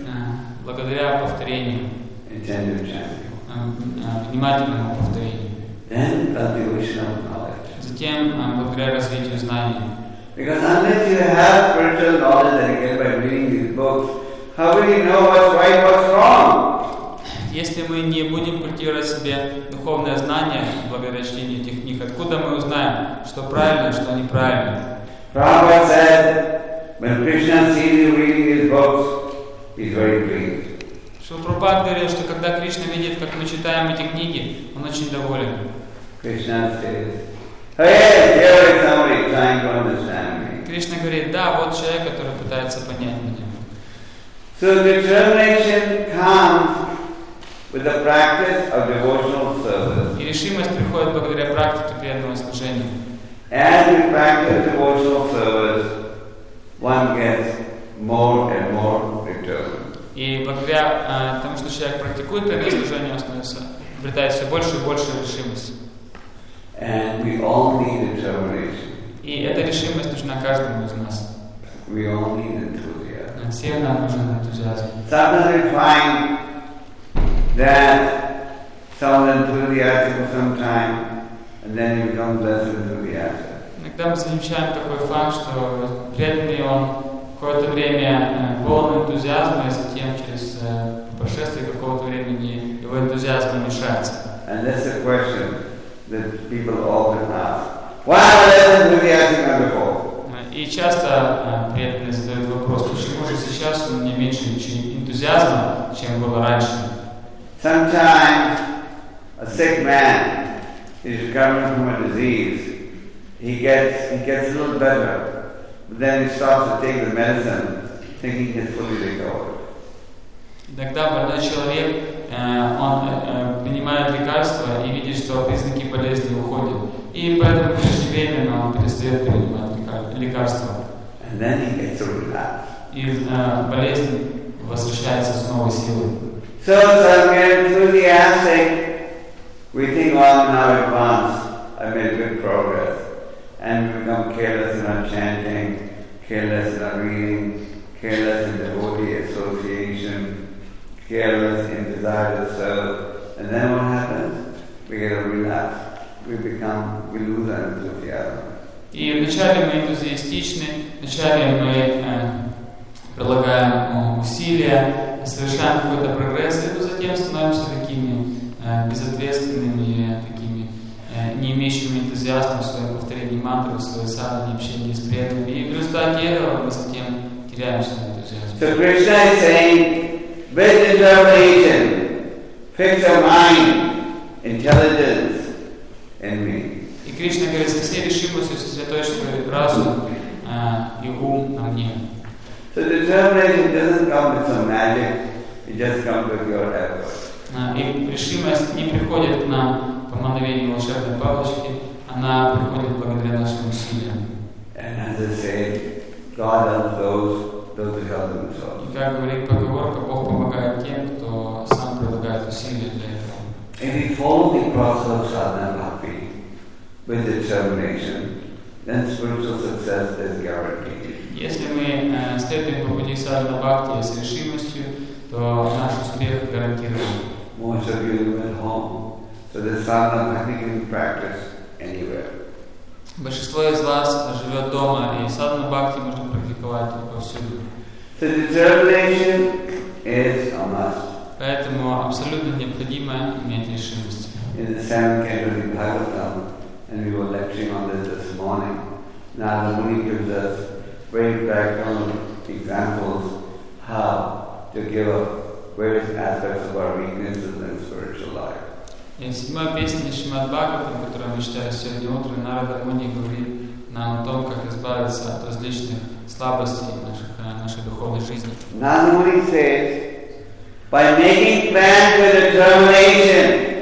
S3: Благодаря повторению,
S1: Attentive chanting.
S3: внимательному повторению.
S1: Then cultivation of knowledge.
S3: Затем благодаря развитию знаний.
S1: Because unless you have spiritual knowledge that you get by reading these books, how will you know what's right, what's wrong?
S3: Если мы не будем культивировать в себе духовное знание благодаря чтению этих книг, откуда мы узнаем, что правильно, что неправильно?
S1: Prabhupada said, when Krishna sees you reading these books, he's very pleased.
S3: Шрила говорил, что когда Кришна видит, как мы читаем эти книги, он очень доволен.
S1: Krishna says, oh yes, here is somebody trying to understand me.
S3: Кришна говорит: да, вот человек, который пытается понять меня.
S1: So determination comes with the practice of devotional service.
S3: И решимость приходит благодаря практике преданного служения.
S1: As we practice devotional service, one gets more and more determined.
S3: И благодаря тому, что человек практикует преданное служение, он становится, обретает все больше и больше решимости.
S1: And we all need determination.
S3: И эта решимость нужна каждому из нас.
S1: We all need enthusiasm.
S3: Всем нам нужен энтузиазм.
S1: Sometimes we find that someone is enthusiastic for some time, and then he becomes less enthusiastic.
S3: Иногда мы замечаем такой факт, что преданный он какое-то время полон энтузиазма, и затем через прошествие какого-то времени его энтузиазм уменьшается.
S1: And that's the question that people often ask. Why am I less enthusiastic than before?
S3: И часто преданные задают вопрос: почему же сейчас у меня меньше энтузиазма, чем было раньше?
S1: Sometimes a sick man is recovering from a disease. He gets a little better, but then he starts to take the medicine, thinking he's fully recovered.
S3: Иногда больной человек, он принимает лекарства и видит, что признаки болезни уходят, и поэтому преждевременно он перестает принимать лекарства.
S1: And then he gets a relapse.
S3: И болезнь возвращается с новой силой.
S1: So some get enthusiastic. We think, well, now advanced. I made good progress. And we become careless in our chanting, careless in our reading, careless in devotee association, careless in desire to serve. And then what happens? We get a relapse. We lose our enthusiasm.
S3: И вначале мы энтузиастичны, вначале мы прилагаем усилия, совершаем какой-то прогресс, и то затем становимся такими безответственными, такими не имеющими энтузиазма в своем повторении мантры, в своей садхане, общении с преданными. И в результате этого мы затем теряем свой энтузиазм.
S1: So Krishna is saying, with determination, fix your mind, intelligence in me.
S3: И Кришна говорит, со всей решимостью сосредоточь свой разум и ум на мне.
S1: So determination doesn't come with some magic, it just comes with your effort.
S3: И решимость не приходит к нам по мановению волшебной палочки, она приходит благодаря нашим усилиям.
S1: And as I say, God helps those who help themselves.
S3: И как говорит поговорка, Бог помогает тем, кто сам прилагает усилия для этого.
S1: If we follow the process of sadhana bhakti with determination, then spiritual success is guaranteed.
S3: Если мы следуем по пути садхана бхакти с решимостью, то наш успех гарантирован.
S1: Most of you live at home, so the sadhana bhakti can be practiced anywhere.
S3: Большинство из вас живет дома, и садхана бхакти можно практиковать повсюду.
S1: So determination is a must.
S3: Поэтому абсолютно необходимо иметь решимость.
S1: In the 7th canto of the Bhagavatam, and we were lecturing on this morning, Narada Muni gives us very practical examples how to give up various aspects of our weaknesses in spiritual life.
S3: И в 7-й песне Шримад Бхагаватам, которую мы читали сегодня утром, Нарада Муни говорит нам о том, как избавиться от различных слабостей нашей духовной жизни.
S1: Narada Muni says, by making plans with determination,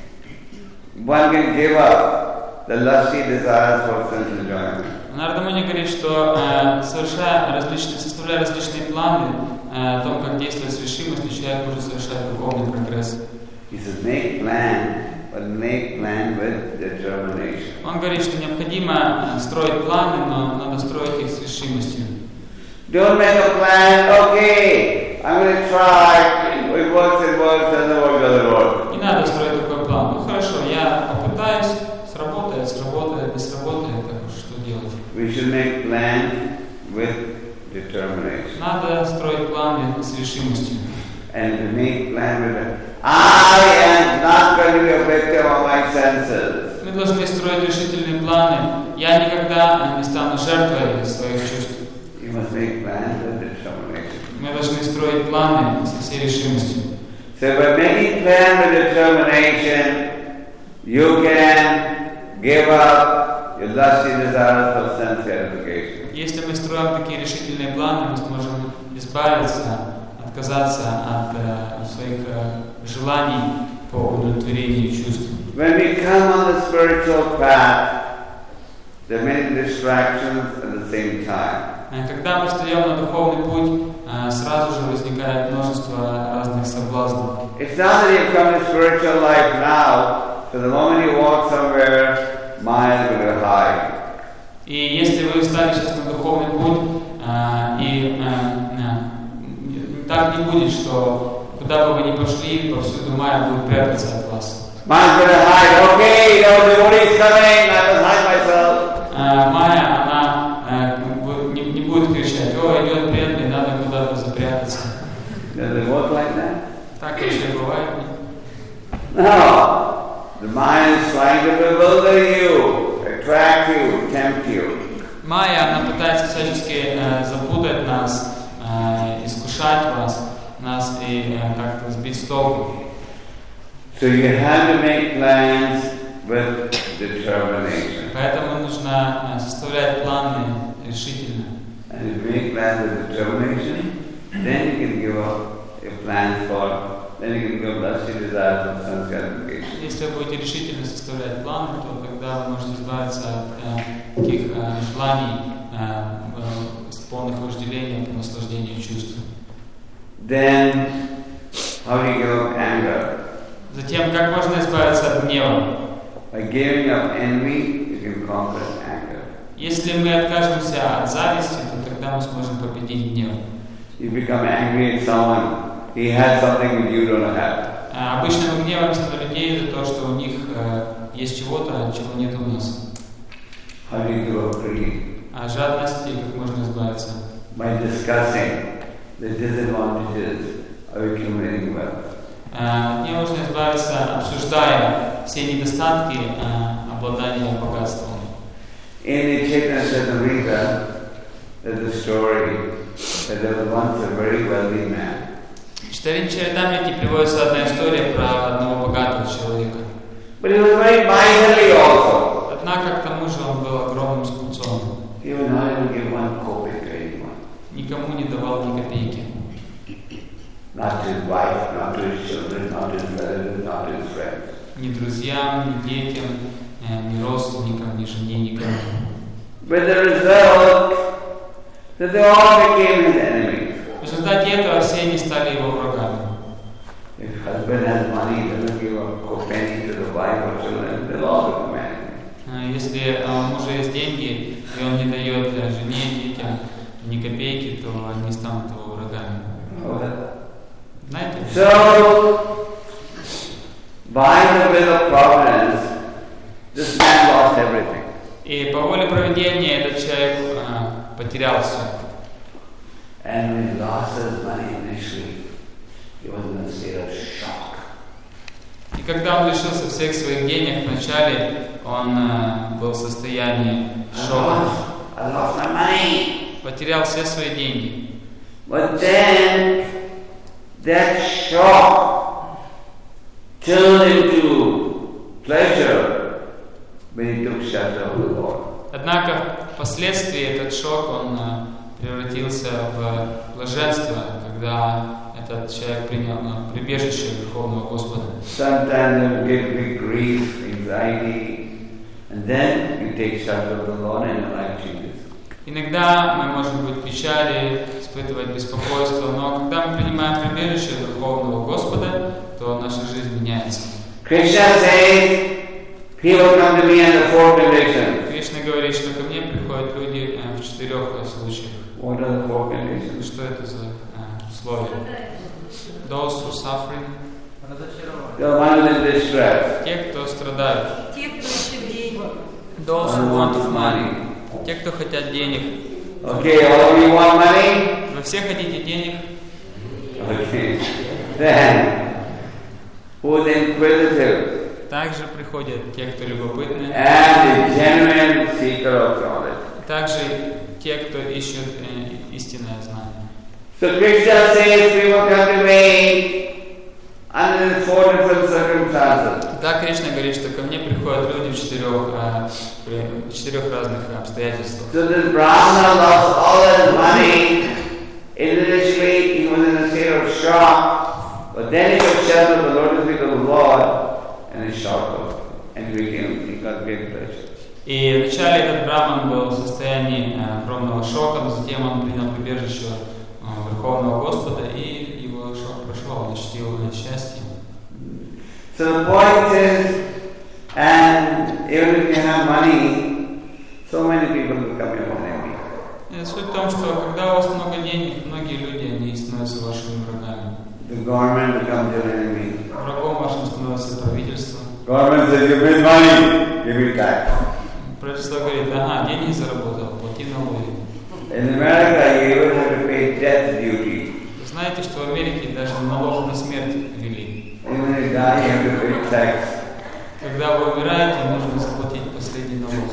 S1: one can give up the lusty desires for sense enjoyment.
S3: Нарада Муни говорит, что составляя различные планы о том, как действовать с решимостью, человек может совершать духовный прогресс.
S1: He says, make plan, but make plan with determination.
S3: Он говорит, что необходимо строить планы, но надо строить их с решимостью.
S1: Don't make a plan, okay, I'm going to try, it works, doesn't work.
S3: Не надо строить такой план. Ну хорошо, я попытаюсь, сработает, не сработает, так уж что делать.
S1: We should make plan with determination.
S3: Надо строить планы с решимостью.
S1: And to make plan with it. I am not going to be a victim of my senses.
S3: Мы должны строить решительные планы. Я никогда не стану жертвой своих чувств.
S1: You must make plans with determination.
S3: Мы должны строить планы со всей решимостью.
S1: So by making plan with determination, you can give up your lusty desires for sense gratification.
S3: Если мы строим такие решительные планы, мы сможем избавиться, отказаться от своих желаний по удовлетворению чувств.
S1: When we come on the spiritual path, there are many distractions at the same time.
S3: Когда мы встаем на духовный путь, сразу же возникает множество разных соблазнов.
S1: It's not that you've come to spiritual life now, so the moment you walk somewhere, mind is going to hide.
S3: И если вы встали сейчас на духовный путь, так не будет, что куда бы вы ни пошли, повсюду Майя будет прятаться от вас.
S1: Mind's going to hide. Okay, the devotee is coming, I must hide myself.
S3: Майя, она не будет кричать: «О, идет преданный, надо куда-то запрятаться».
S1: Does it work like that?
S3: Так вообще бывает?
S1: No. The mind is trying to bewilder you, attract you, tempt you.
S3: Майя, она пытается всячески запутать нас, искушать нас и как-то сбить с толку.
S1: So you have to make plans with determination.
S3: Поэтому нужно составлять планы решительно.
S1: And if you make plans with determination, then you can give up your plans then you can give up lusty desires of sense gratification.
S3: Если вы будете решительно составлять планы, то тогда вы можете избавиться от таких желаний, полных вожделения по наслаждению чувств.
S1: Then, how do you give up anger?
S3: Затем, как можно избавиться от гнева?
S1: By giving up envy, you can conquer anger.
S3: Если мы откажемся от зависти, то тогда мы сможем победить гнев.
S1: You become angry at someone, he has something that you don't have.
S3: Обычно мы гневаемся на людей за то, что у них есть чего-то, чего нет у нас.
S1: How do you give up greed?
S3: А жадности как можно избавиться?
S1: By discussing the disadvantages of accumulating wealth.
S3: От нее нужно избавиться, обсуждая все недостатки обладания богатством.
S1: In the Chaitanya Charitamrita, there's a story that there was once a very wealthy man.
S3: В Чаритамрите приводится одна история про одного богатого человека.
S1: But he was very miserly also.
S3: Однако, к тому же, он был огромным скупцом.
S1: He would not even give one kopeck to anyone.
S3: Никому не давал ни копейки.
S1: Not to his wife, not to his children, not to his relatives, not to his friends.
S3: Ни друзьям, ни детям, ни родственникам, ни жене, никому.
S1: With the result that they all became his enemies.
S3: В результате этого все они стали его врагами.
S1: If husband has money, doesn't give a penny to the wife or children, they'll all become enemies.
S3: Если у мужа есть деньги, и он не дает жене, детям ни копейки, то они станут его врагами. Знаете?
S1: So, by the will of providence, this man lost everything.
S3: И по воле провидения этот человек потерял все.
S1: And when he lost his money initially, he was in a state of shock.
S3: И когда он лишился всех своих денег вначале, он был в состоянии шока.
S1: I lost my money.
S3: Потерял все свои деньги.
S1: But then that shock turned into pleasure when he took shelter of the Lord.
S3: Однако впоследствии этот шок он превратился в блаженство, когда этот человек принял прибежище Верховного Господа.
S1: Sometimes you get big grief, anxiety, and then you take shelter of the Lord and your life changes.
S3: Иногда мы можем быть в печали, испытывать беспокойство, но когда мы принимаем прибежище Верховного Господа, то наша жизнь меняется.
S1: Krishna says, people come to me under four conditions.
S3: Кришна говорит, что ко мне приходят люди в 4 случаях.
S1: What are the four conditions?
S3: Что это за условия? Those who suffering.
S1: The one in distress.
S3: Те, кто страдают.
S4: Те, кто ищет денег.
S3: Those who want money. Те, кто хотят денег.
S1: Okay, all of you want money?
S3: Вы все хотите денег?
S1: Okay. Then, who is inquisitive?
S3: Также приходят те, кто любопытны.
S1: And the genuine seeker of knowledge.
S3: Также те, кто ищут истинное знание.
S1: So Krishna says, people come to me under four different circumstances.
S3: Да, Кришна говорит, что ко мне приходят люди в 4 разных обстоятельствах.
S1: So this Brahmana lost all his money. Initially, he was in a state of shock, but then he took shelter of the lotus feet of the Lord, and he shocked and he got great pleasure.
S3: И вначале этот браман был в состоянии огромного шока, но затем он принял прибежище Верховного Господа, и его шок прошел, он ощутил счастье.
S1: So the point is, and even if you have money, so many people become your enemy.
S3: Суть в том, что когда у вас много денег, многие люди, они становятся вашими врагами.
S1: The government becomes your enemy.
S3: Врагом вашим становится правительство.
S1: Government says, you made money, give me tax.
S3: Правительство говорит, ага, деньги заработал, плати налоги.
S1: In America, you even have to pay death duty.
S3: Вы знаете, что в Америке даже налог на смерть ввели.
S1: Even when you die, you have to pay tax.
S3: Когда вы умираете, нужно заплатить последний налог.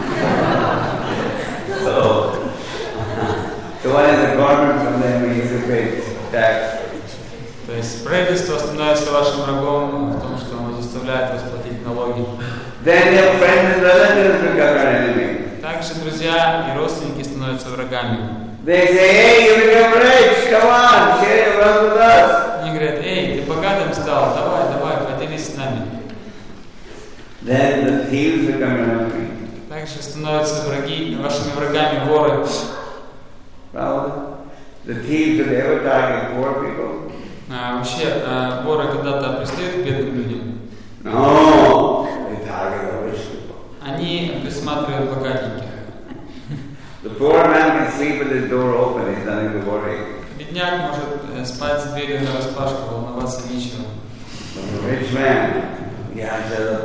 S1: So what is the government from them? We have to pay tax.
S3: То есть правительство становится вашим врагом в том, что оно заставляет вас платить налоги.
S1: Then your friends and relatives become your enemy.
S3: Также друзья и родственники становятся врагами.
S1: They say, hey, you become rich, come on, share your wealth with us.
S3: Они говорят, эй, ты богатым стал, давай, поделись с нами.
S1: Then the thieves become your enemy.
S3: Также становятся вашими врагами воры.
S1: Well, the thieves, do they ever target poor people?
S3: Вообще, воры когда-то пристают к бедным людям?
S1: No, they target the rich people.
S3: Они присматривают богатеньких.
S1: The poor man can sleep with his door open, he's nothing to worry.
S3: Бедняк может спать с дверью нараспашку, волноваться нечего.
S1: But the rich man, he has a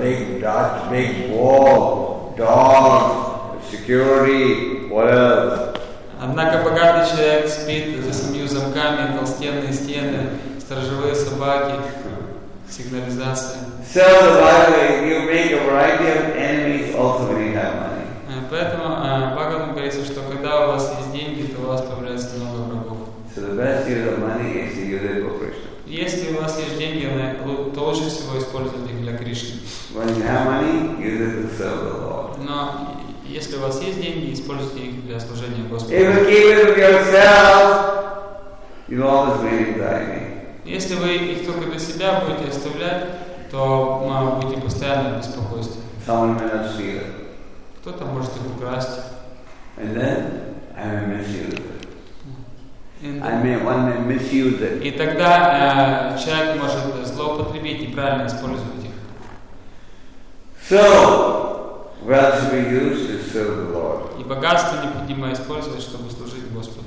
S1: big wall, dogs, security, what else?
S3: А Однако богатый человек спит за 7 замками, толстенные стены, сторожевые собаки, сигнализация.
S1: So the Bible, you make a variety of enemies also when you have money.
S3: Поэтому Бхагаватам говорится, что когда у вас есть деньги, то у вас появляется много врагов.
S1: So the best use of money is to use it for Krishna.
S3: Если у вас есть деньги, то лучше всего использовать их для Кришны.
S1: When you have money, use it to serve the Lord.
S3: Но если у вас есть деньги, используйте их для служения Господу.
S1: If you keep it with yourself, you'll always be anxiety.
S3: Если вы их только для себя будете оставлять, то будете постоянно в беспокойстве.
S1: Someone may not steal it.
S3: Кто-то может их украсть.
S1: And then I may misuse it. One may misuse it.
S3: И тогда человек может злоупотребить, неправильно использовать их.
S1: So, wealth should be used to serve the Lord.
S3: И богатство необходимо использовать, чтобы служить Господу.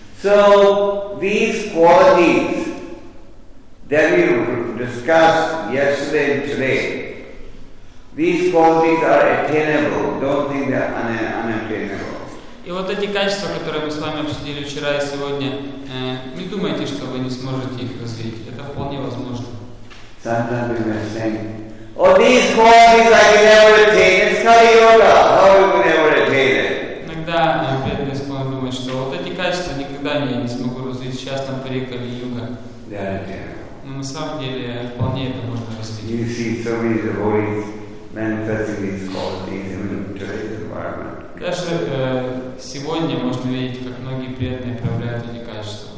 S1: So, these qualities that we discussed yesterday and today, these qualities are attainable. Don't think they are unattainable.
S3: И вот эти качества, которые мы с вами обсудили вчера и сегодня, не думайте, что вы не сможете их развить. Это вполне возможно.
S1: Sometimes we may think, oh, these qualities I can never attain. It's Kali Yoga. How we can never attain it?
S3: Иногда преданные склонны думать, что вот эти качества никогда я не смогу развить. Сейчас нам пари Кали-юга. Но на самом деле вполне это можно развить.
S1: You see so many devotees manifesting these qualities in today's environment.
S3: Даже сегодня можно видеть, как многие преданные проявляют эти качества.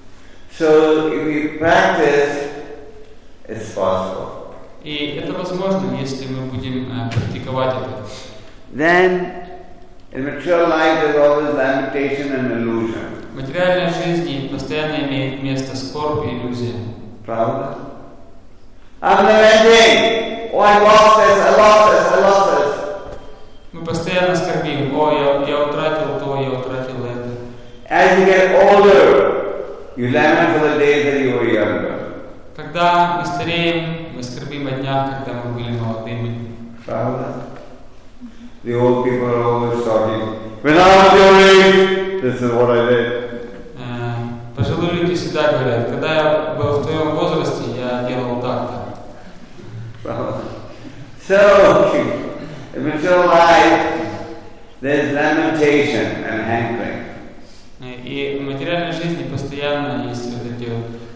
S1: So if we practice, it's possible.
S3: И это возможно, если мы будем практиковать это.
S1: Then, in material life, there's always lamentation and illusion.
S3: В материальной жизни постоянно имеет место скорбь и иллюзия.
S1: Правда? I'm lamenting. Oh, I lost this, I lost this, I lost this.
S3: Мы постоянно скорбим. О, я утратил то, я утратил это.
S1: As you get older, you lament for the days that you were younger.
S3: Когда мы стареем, мы скорбим о днях, когда мы были молодыми.
S1: Правда? The old people are always talking. When I was your age, this is what I did.
S3: Пожилые люди всегда говорят, когда я был в твоем возрасте, я делал так-то.
S1: Правда? So, in material life, there's lamentation and hankering.
S3: И в материальной жизни постоянно есть вот эти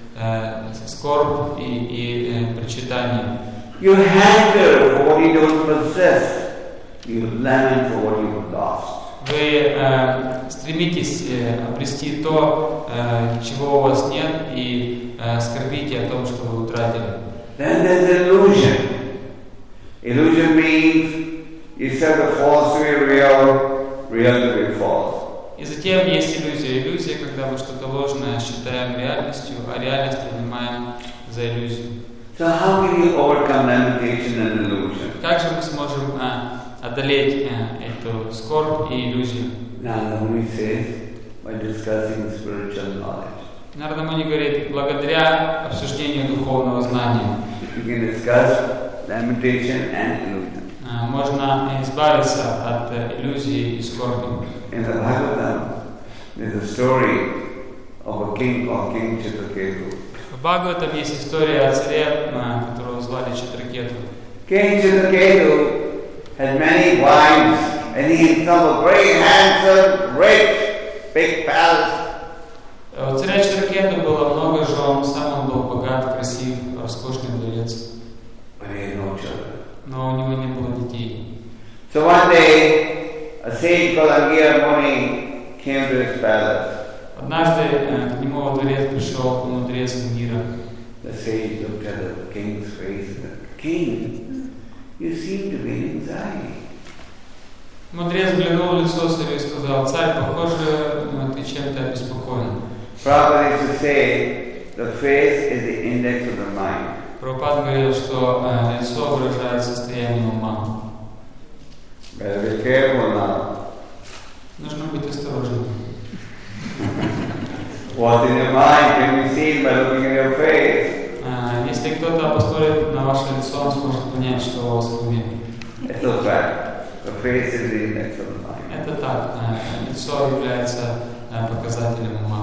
S3: скорбь и причитания.
S1: You hanker for what you don't possess. You lament for what you've lost.
S3: Вы стремитесь обрести то, чего у вас нет, и скорбите о том, что вы утратили.
S1: Then there's illusion. Illusion means you said the false to be real, real to be false.
S3: И затем есть иллюзия. Иллюзия, когда мы что-то ложное считаем реальностью, а реальность принимаем за иллюзию.
S1: So how can you overcome lamentation and illusion?
S3: Как же мы сможем одолеть эту скорбь и иллюзию?
S1: Narada Muni says, by discussing spiritual knowledge.
S3: Нарада Муни говорит, благодаря обсуждению духовного знания
S1: You can discuss lamentation and illusion.
S3: можно избавиться от иллюзии и скорби.
S1: In the Bhagavatam, there's a story of a king called King Chitraketu.
S3: В Бхагаватам есть история о царе, которого звали Читракету.
S1: King Chitraketu had many wives, and he himself a very handsome, rich, big palace.
S3: У царя Читракету было много жен, сам он был богат, красив, роскошный дворец.
S1: But he had no children.
S3: Но у него не было детей.
S1: So one day, a sage called Angira Muni came to his palace.
S3: Однажды к нему во дворец пришел мудрец Ангира.
S1: The sage looked at the king's face and said, King, you seem to be in anxiety.
S3: Мудрец взглянул в лицо царю и сказал, царь, похоже, ты чем-то обеспокоен.
S1: Prabhupada used to say, the face is the index of the mind.
S3: Прабхупада говорил, что лицо выражает состояние ума.
S1: Better be careful now.
S3: Нужно быть осторожным.
S1: What's in your mind can be seen by looking at your face.
S3: Если кто-то посмотрит на ваше лицо, он сможет понять, что у вас в уме.
S1: It's a fact. The face is the index of the mind.
S3: Это так. Лицо является показателем ума.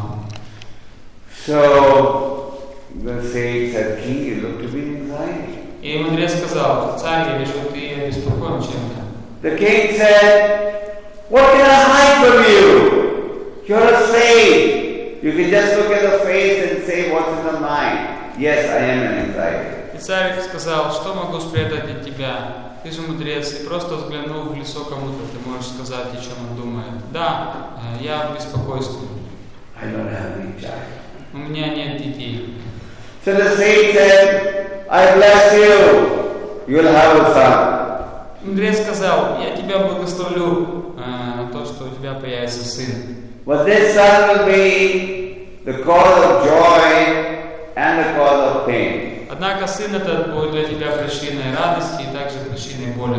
S1: So the sage said, King, you look to be in anxiety.
S3: И мудрец сказал: царь, я вижу, ты обеспокоен чем-то.
S1: The king said, what can I hide from you? You're a sage. You can just look at the face and say what's in the mind. Yes, I am in anxiety.
S3: И царь сказал: что могу спрятать от тебя? Ты же мудрец, и просто взглянув в лицо кому-то, ты можешь сказать, о чем он думает. Да, я в беспокойстве.
S1: I don't have any child.
S3: У меня нет детей.
S1: So the sage said, I bless you. You'll have a son.
S3: Мудрец сказал: я тебя благословлю на то, что у тебя появится сын.
S1: But this son will be the cause of joy and the cause of pain.
S3: Однако сын этот будет для тебя причиной радости и также причиной боли.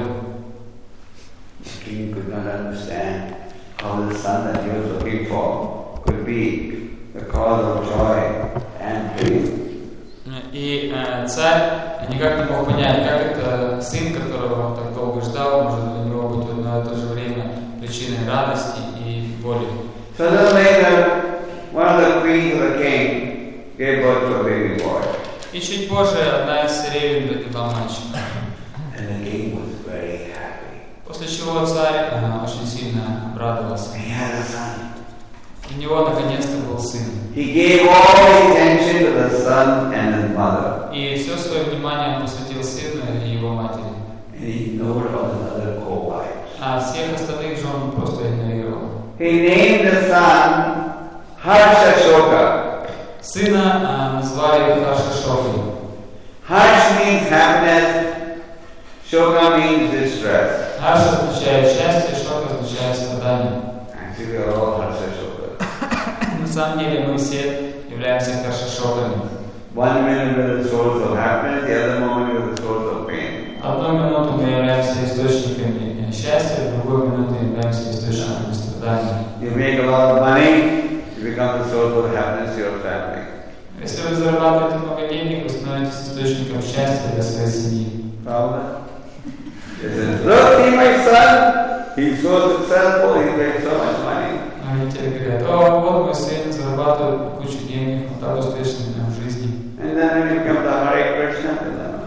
S1: The king could not understand how the son that he was looking for could be the cause of joy and pain.
S3: И царь никак не мог понять, как это сын, которого он так долго ждал, может для него быть в одно и то же время причиной радости и боли.
S1: So then later, one of the queens of the king gave birth to a baby boy.
S3: И чуть позже одна из царевин родила мальчика.
S1: And the king was very happy.
S3: После чего царь очень сильно обрадовался.
S1: He had a son.
S3: У него наконец-то был сын.
S1: He gave all his attention to the son and his mother.
S3: И все свое внимание он посвятил сыну и его матери.
S1: And he ignored all the other co-wives.
S3: А всех остальных жен он просто игнорировал.
S1: He named the son Harshashoka.
S3: Сына назвали Харшашокой.
S1: Harsh means happiness, Shoka means distress.
S3: Харш означает счастье, Шока означает страдание.
S1: Actually, we are all Harshashoka.
S3: На самом деле мы все являемся Харшашоками.
S1: 1 minute we're the source of happiness, the other moment we're the source of pain.
S3: Одну минуту мы являемся источниками счастья, в другую минуту являемся источниками страдания.
S1: You make a lot of money, you become the source of happiness to your family.
S3: Если вы зарабатываете много денег, вы становитесь источником счастья для своей семьи.
S1: Правда? He says, look, see my son, he's so successful, he made so much money.
S3: Они тебе говорят: о, вот мой сын зарабатывает кучу денег, он так успешен в жизни.
S1: And then when it comes to Hare Krishna,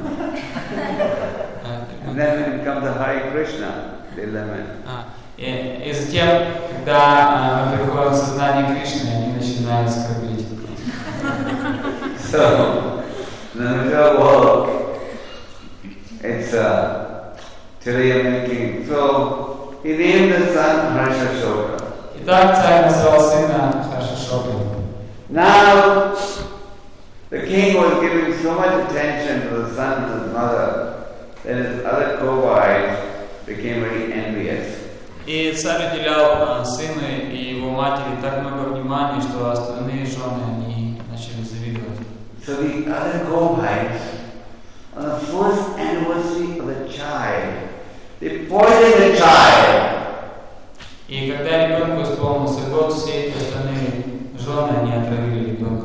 S1: and then when it comes to Hare Krishna, they lament.
S3: И затем, когда мы приходим в сознание Кришны, они начинают скорбить.
S1: So, the middle work, it's Chirayam king. So, he named the son Harshashoka.
S3: Итак, царь назвал сына Харшашокой.
S1: Now, the king was giving so much attention to the son and his mother that his other co-wives became very envious.
S3: И царь уделял сыну и его матери так много внимания, что остальные жены они начали завидовать.
S1: So the other co-wives, on the first anniversary of the child, they poisoned the child.
S3: И когда ребенку исполнился год, все эти остальные жены они отравили ребенка.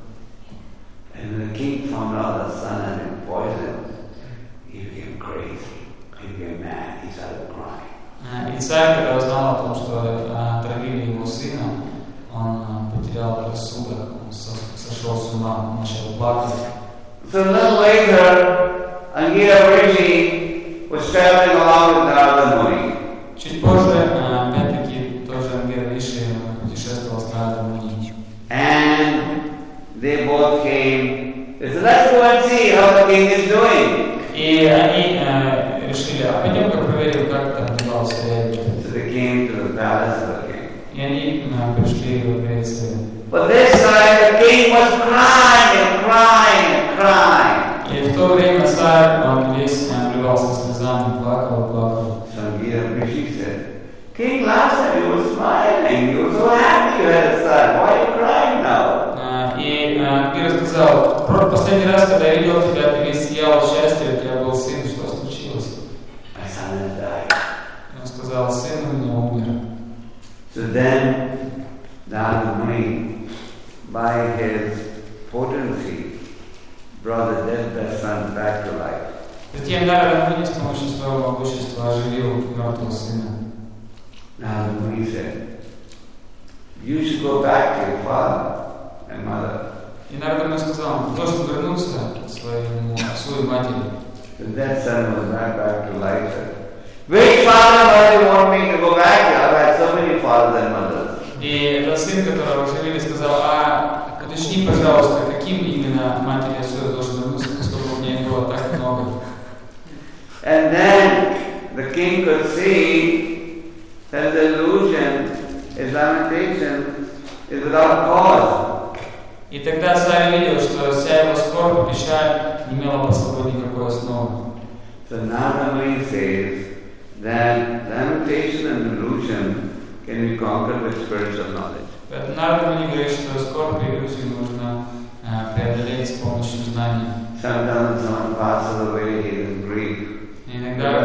S1: And when the king found out the son had been poisoned, he became crazy. He became mad. He started crying.
S3: И царь, когда узнал о том, что отравили его сына, он потерял рассудок, он сошел с ума, начал плакать.
S1: So a little later, Angira Rishi was traveling along with Narada Muni.
S3: Чуть позже, опять-таки, тоже Ангира Риши путешествовал с Нарадой Муни.
S1: And they both came. They said, let's go and see how the king is doing.
S3: И они решили: а пойдем-ка проверим, как там дела у царя.
S1: So they came to the palace of the king.
S3: И они пришли во дворец царя.
S1: But this time the king was crying and crying and crying.
S3: И в то время царь, он весь обливался слезами, плакал, плакал.
S1: So Angira Rishi said, King, last time you were smiling, you were so happy you had a son. Why are you crying now?
S3: И Ангира сказал: последний раз, когда я видел тебя, ты весь сиял от счастья, у тебя был сын, что случилось?
S1: My son has died.
S3: Он сказал: сын у меня умер.
S1: So then Narada Muni, by his potency, brought the dead son back to life.
S3: Затем Нарада Муни с помощью своего могущества оживил мертвого сына.
S1: Narada Muni said, you should go back to your father and mother.
S3: И Нарада сказал, ты должен вернуться к своему отцу и матери.
S1: And that son was back to life. Which father and mother want me to go back to? I've had so many fathers and mothers.
S3: И этот сын, которого жалели, сказал, уточни, пожалуйста, каким именно матери и отцу я должен вернуться, поскольку у меня их было так много.
S1: And then the king could see that the illusion, his lamentation, is without cause.
S3: И тогда царь увидел, что вся его скорбь и печаль не имела под собой никакой основы.
S1: So Narada Muni says that lamentation and illusion can be conquered with spiritual knowledge.
S3: Поэтому Нарада Муни говорит, что скорбь и иллюзию нужно преодолеть с помощью знаний.
S1: Sometimes someone passes away, he is in grief.
S3: Иногда,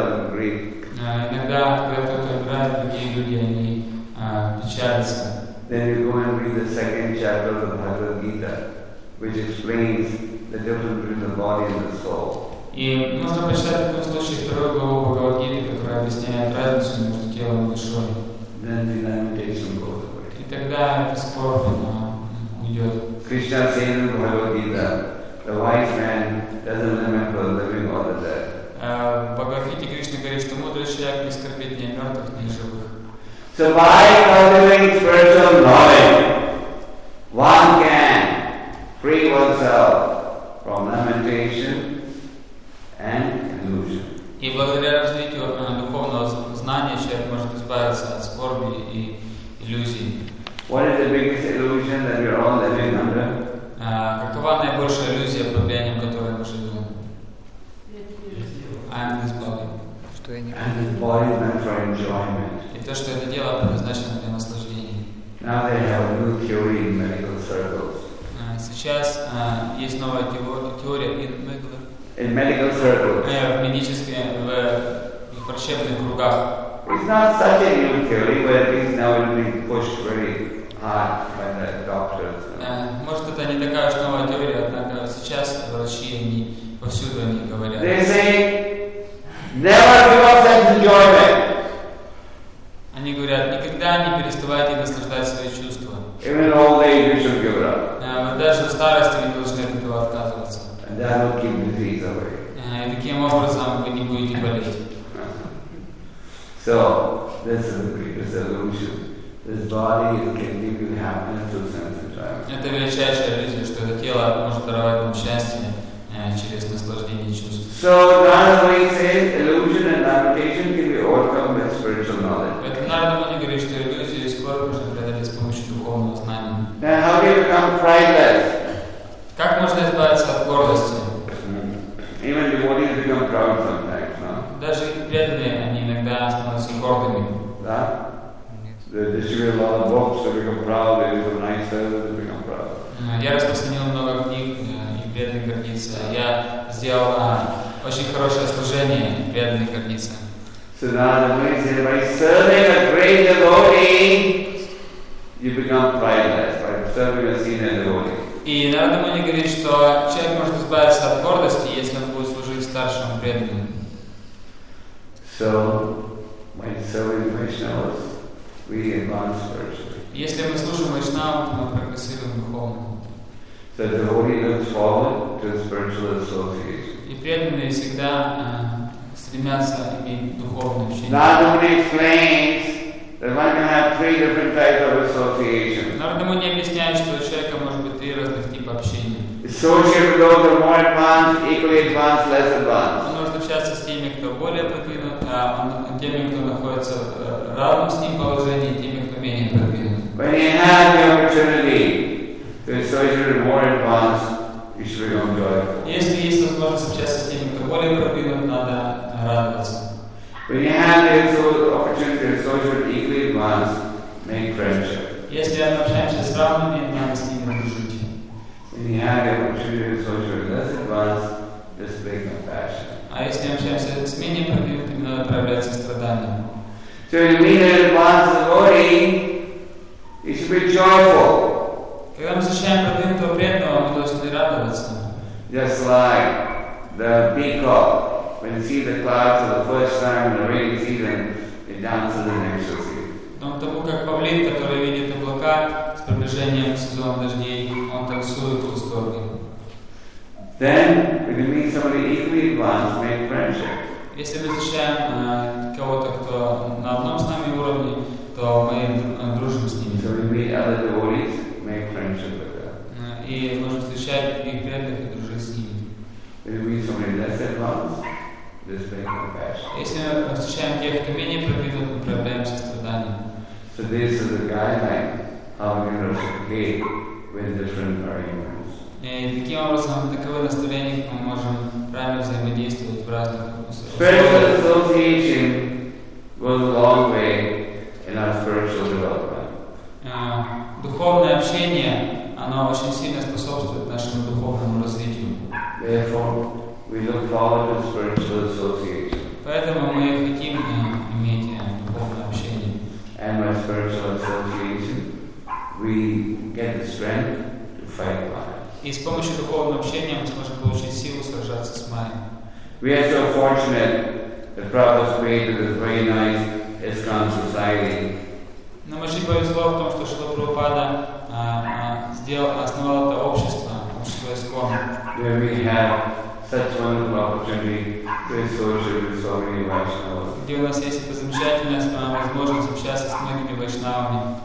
S3: когда кто-то умирает, другие люди, они печалятся.
S1: Then you go and read the second chapter of the Bhagavad Gita, which explains the difference between the body and the soul.
S3: И нужно прочитать в этом случае вторую главу Бхагавад-гиты, которая объясняет разницу между телом и душой.
S1: Then the lamentation goes away.
S3: И тогда эта скорбь уйдет.
S1: Krishna says in the Bhagavad Gita, the wise man doesn't lament for the living or the dead.
S3: В Бхагавад-гите Кришна говорит, что мудрый человек не скорбит ни о мертвых, ни о живых.
S1: So by cultivating spiritual knowledge, one can free oneself from lamentation and illusion.
S3: И благодаря развитию духовного знания человек может избавиться от скорби и иллюзий.
S1: What is the biggest illusion that we are all living under?
S3: Какова наибольшая иллюзия, под влиянием которой мы живем? I'm this body.
S1: And this body is meant for enjoyment.
S3: И то, что это дело предназначено для наслаждения.
S1: Now they have a new theory in medical circles.
S3: Сейчас есть новая теория
S1: In medical circles.
S3: В медицинских, в врачебных кругах.
S1: It's not such a new theory, but at least now it will be pushed very hard by the doctors.
S3: Может, это не такая уж новая теория, однако сейчас врачи, они повсюду они говорят.
S1: They say, never give up that enjoyment.
S3: Они говорят, никогда не переставайте наслаждать свои чувства.
S1: Even in old age, we should give it up.
S3: Вы даже в старости не должны от этого отказываться.
S1: And that will keep disease away.
S3: И таким образом вы не будете болеть.
S1: So, this is the greatest illusion. This body can give you happiness through sense enjoyment.
S3: Это величайшая иллюзия, что это тело может даровать вам счастье через наслаждение чувств.
S1: So, Narada Muni says illusion and lamentation can be overcome with spiritual knowledge.
S3: Поэтому Нарада Муни говорит, что иллюзию и скорбь можно преодолеть с помощью духовного знания.
S1: Then how do you become prideless?
S3: Как можно избавиться от гордости?
S1: Even devotees become proud sometimes, no?
S3: Даже преданные, они иногда становятся гордыми.
S1: That? They distribute a lot of books, they become proud, they do nice service, they become proud.
S3: Я распространил много книг, и преданные гордятся. Я сделал очень хорошее служение, и преданные гордятся.
S1: So now the Muni says, by serving a great devotee, you become prideless, by serving a senior devotee.
S3: И Нарада Муни говорит, что человек может избавиться от гордости, если он будет служить старшему преданному.
S1: So, by serving Vaishnavas, we advance spiritually.
S3: Если мы служим Вайшнавам, то мы прогрессируем духовно.
S1: So the devotee looks forward to spiritual association.
S3: И преданные всегда стремятся иметь духовное общение.
S1: Narada Muni explains that one can have three different types of association.
S3: Нарада Муни объясняет, что у человека может быть три разных типа общения.
S1: Associate with those who are more advanced, equally advanced, less advanced.
S3: Он может общаться с теми, кто более продвинут, теми, кто находится в равном с ним положении, и теми, кто менее продвинут.
S1: When you have the opportunity to associate with more advanced, you should become joyful.
S3: Если есть возможность общаться с теми, кто более продвинут, надо радоваться.
S1: When you have the opportunity to associate with equally advanced, make friendship.
S3: Если мы общаемся с равными, надо с ними дружить.
S1: When you have the opportunity to associate with less advanced, display compassion.
S3: А если общаемся с менее продвинутыми, надо проявлять сострадание.
S1: So you meet an advanced devotee, you should be joyful.
S3: Когда мы встречаем продвинутого преданного, мы должны радоваться.
S1: Just like the peacock, when you see the clouds for the first time in the rainy season, it dances in ecstasy.
S3: Потому как павлин, который видит облака с приближением сезона дождей, он танцует в восторге.
S1: Then, when you meet somebody equally advanced, make friendship.
S3: Если мы встречаем кого-то, кто на одном с нами уровне, то мы дружим с ними.
S1: So we meet other devotees, make friendship with them.
S3: И можем встречать других преданных и дружить с ними.
S1: When you meet somebody less advanced, display compassion.
S3: Если мы встречаем тех, кто менее продвинут, мы проявляем сострадание.
S1: So this is a guideline how we can reciprocate with different arguments.
S3: И таким образом, таковы наставления, как мы можем правильно взаимодействовать в разных
S1: Spiritual association goes a long way in our spiritual development.
S3: Духовное общение, оно очень сильно способствует нашему духовному развитию.
S1: Therefore, we look forward to spiritual association.
S3: Поэтому мы хотим иметь духовное общение.
S1: And by spiritual association, we get the strength to fight life.
S3: И с помощью духовного общения мы сможем получить силу сражаться с Майей.
S1: We are so fortunate that Prabhupada created this very nice ISKCON society.
S3: Нам очень повезло в том, что Шрила Прабхупада основал это общество ISKCON.
S1: Where we have such wonderful opportunity to associate with so many Vaishnavas.
S3: Где у нас есть эта замечательная возможность общаться с многими вайшнавами.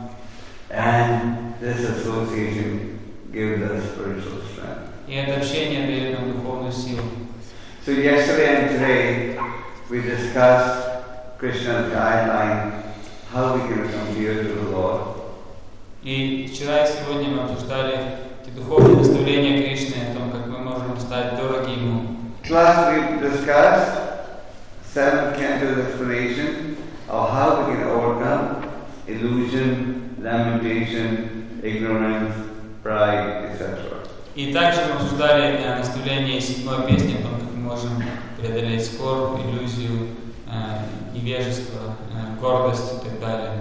S1: And this association gives us spiritual strength.
S3: И это общение дает нам духовную силу.
S1: So yesterday and today we discussed Krishna's guideline, how we can come near to the Lord.
S3: И вчера и сегодня мы обсуждали эти духовные наставления Кришны о том, как мы можем стать дороги Ему.
S1: Plus we discussed 7 cantos explanation of how we can overcome illusion, lamentation, ignorance, pride, etc.
S3: И также мы обсуждали наставление 7-й песни о том, как мы можем преодолеть скорбь, иллюзию, невежество, гордость и так далее.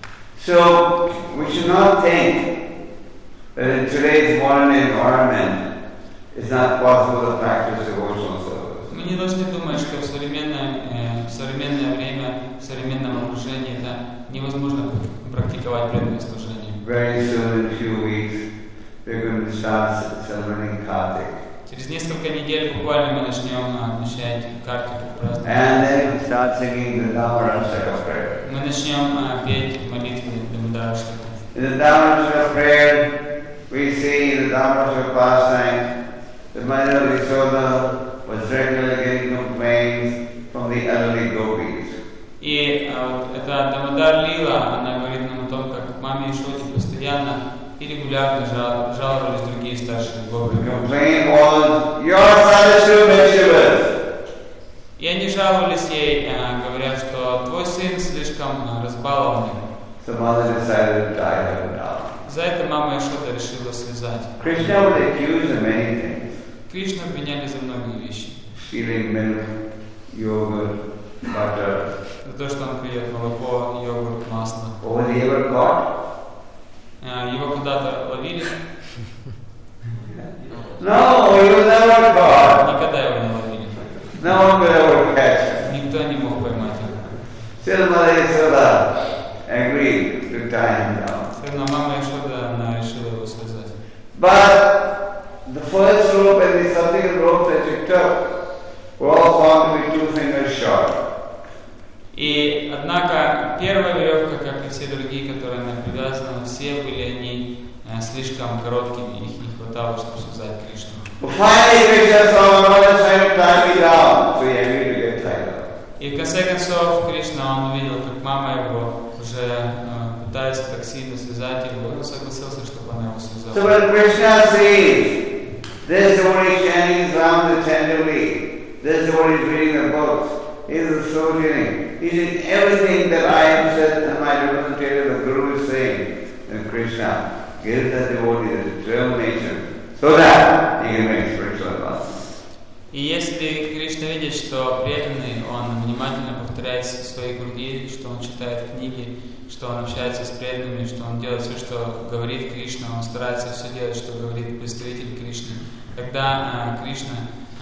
S1: So we should not think that in today's modern environment it's not possible to practice devotional service.
S3: Мы не должны думать, что в современное время, в современном окружении это невозможно практиковать преданное служение.
S1: Very soon, in a few weeks, we're going to start celebrating Kartik.
S3: Через несколько недель буквально мы начнем отмечать Картику, праздник.
S1: And then we start singing the Dhammarashaka prayer.
S3: Мы начнем петь молитвы Дамодараштака.
S1: In the Dhammarashaka prayer, we see in the Dhammarashaka pastime, the mother of Yashoda was regularly getting complaints from the elderly gopis.
S3: И эта Дамодар Лила, она говорит нам о том, как маме Ишоде постоянно и регулярно жаловались другие старшие гопи.
S1: The complaint was, your son is too mischievous.
S3: И они жаловались ей, говоря, что твой сын слишком разбалованный.
S1: So mother decided to tie her down.
S3: За это мама Ишода решила связать.
S1: Krishna was accused of many things.
S3: Кришну обвиняли за многие вещи.
S1: Stealing milk, yogurt, butter.
S3: За то, что он пьет молоко, йогурт, масло.
S1: Was he ever caught?
S3: Его куда-то ловили?
S1: No, he was never caught.
S3: Никогда его не ловили.
S1: No one could ever catch him.
S3: Никто не мог поймать его.
S1: Still Mother Yashoda agreed to tie him down.
S3: Все равно мама Ишода, она решила его связать.
S1: But the first rope and the subsequent rope that she took were all found to be 2 fingers short.
S3: И, однако, первая веревка, как и все другие, которые она привязана, все были они слишком короткими, их не хватало, чтобы связать Кришну.
S1: Finally, Krishna saw Mother trying to tie me down, so he agreed to get tied up.
S3: И в конце концов, Кришна, он увидел, как мама его уже пытается так сильно связать его, и он согласился, чтобы она его связала.
S1: So when Krishna sees this devotee chanting Ram tenderly, this devotee is reading the books, he is associating, he is doing everything that I am said and my representative, the Guru is saying, then Krishna gives that devotee the determination so that he can make spiritual advancement.
S3: И если Кришна видит, что преданный, он внимательно повторяет свои круги, что он читает книги, что он общается с преданными, что он делает все, что говорит Кришна, он старается все делать, что говорит представитель Кришны, тогда Кришна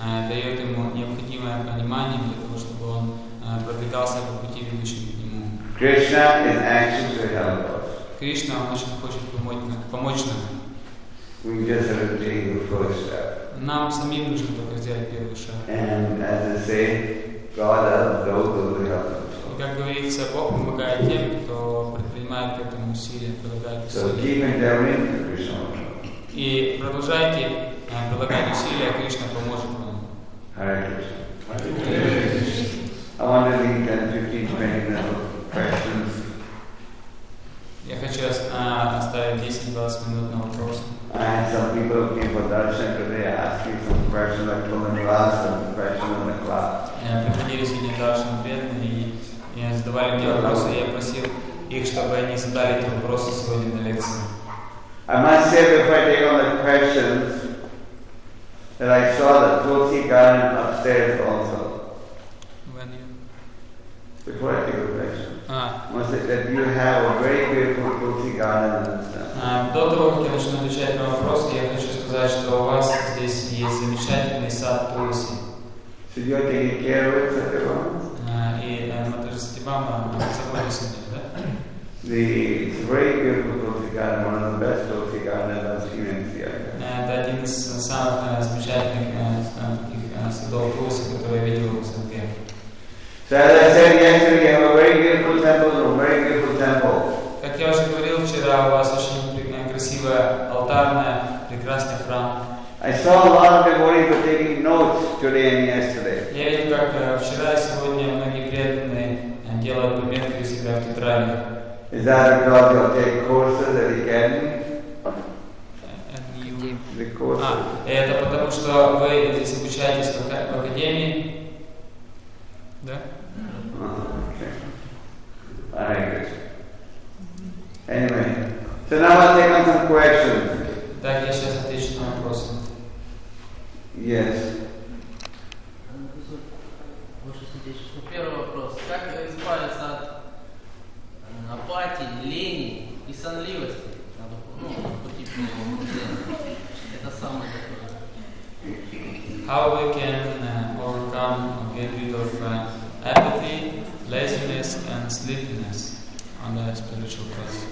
S3: дает ему необходимое понимание для того, чтобы он продвигался по пути, ведущему к нему.
S1: Krishna in action to help us.
S3: Кришна, он очень хочет помочь нам.
S1: We just have to take the first step.
S3: Нам самим нужно только сделать первый шаг.
S1: And as I say, God helps those who help us.
S3: И как говорится, Бог помогает тем, кто предпринимает к этому усилия, прилагает
S1: So
S3: усилия.
S1: keep endeavoring to Krishna.
S3: И продолжайте прилагать усилия, Кришна поможет вам.
S1: Hare Krishna. I want to leave 10, 15, 20 minutes of questions.
S3: Я хочу оставить 10-20 минут на вопросы.
S1: I had some people who came for darshan today asking some questions. I told them to ask some questions in the class.
S3: Приходили сегодня даршан преданные и задавали мне вопросы, и я просил их, чтобы они задали эти вопросы сегодня на лекции.
S1: I must say before I take on the questions that I saw the Tulsi garden upstairs also.
S3: When you...
S1: Before I take the question.
S3: А.
S1: I must say that you have a very beautiful Tulsi garden in this town.
S3: До того, как я начну отвечать на вопросы, я хочу сказать, что у вас здесь есть замечательный сад Тулси.
S1: So you're taking care of it, Satyabhama?
S3: И Матаджи Сатьябхама заботится о нем, да?
S1: It's a very beautiful Tulsi garden, one of the best Tulsi gardens I've seen in Seattle.
S3: Это один из самых замечательных садов Тулси, которые я видел в СНГ.
S1: So as I said yesterday, you have a very beautiful temple, a very beautiful temple.
S3: Как я уже говорил вчера, у вас очень красивая алтарная, прекрасный храм.
S1: I saw a lot of devotees were taking notes today and yesterday.
S3: Я видел, как вчера и сегодня многие преданные делают пометки у себя в тетради.
S1: Is that because you'll take courses at the academy? The courses.
S3: Это потому, что вы здесь обучаетесь в академии? Да?
S1: Okay. Very good. Anyway, so now I'll take on some questions.
S3: Так, я сейчас отвечу на вопросы.
S1: Yes.
S5: Первый вопрос. Как избавиться от апатии, лени и сонливости? По типу это самое такое.
S3: How we can overcome or get rid of apathy, laziness and sleepiness on the spiritual path?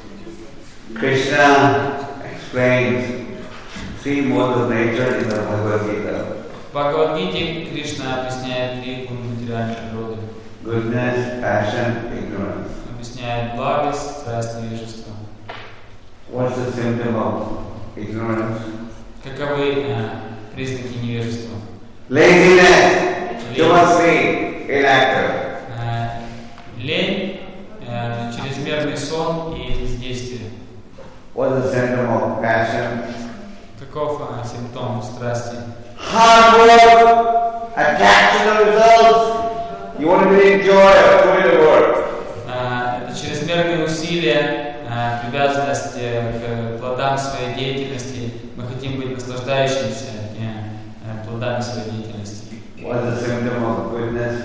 S1: Krishna explains 3 modes of nature in the Bhagavad Gita.
S3: В Бхагавад-гите Кришна объясняет 3 гуна материальной природы.
S1: Goodness, passion, ignorance.
S3: Объясняет благость, страсть, невежество.
S1: What's the symptom of ignorance?
S3: Каковы признаки невежества?
S1: Laziness, too much sleep, inactive.
S3: Лень, чрезмерный сон и бездействие.
S1: What's the symptom of passion?
S3: Каков симптом страсти?
S1: Hard work, attached to the results. You want to be enjoyed doing the work.
S3: Это чрезмерные усилия, привязанность к плодам своей деятельности. Мы хотим быть наслаждающимися плодами своей деятельности.
S1: What's the symptom of goodness?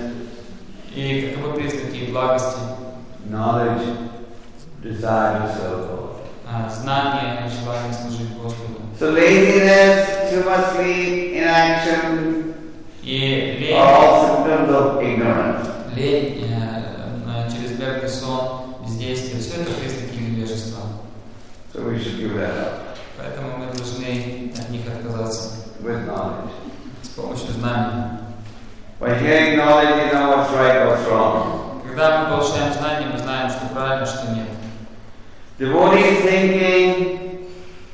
S3: И каковы признаки благости?
S1: Knowledge, desire to serve God.
S3: Знание, желание служить Господу.
S1: So laziness, too much sleep, inaction,
S3: И лень,
S1: are all symptoms of ignorance.
S3: лень, чрезмерный сон, бездействие, все это признаки невежества.
S1: So we should give that up
S3: Поэтому мы должны от них отказаться
S1: with knowledge.
S3: с помощью знаний.
S1: By hearing knowledge, you know what's right, what's wrong.
S3: Когда мы получаем знания, мы знаем, что правильно, что нет.
S1: Devotee is thinking,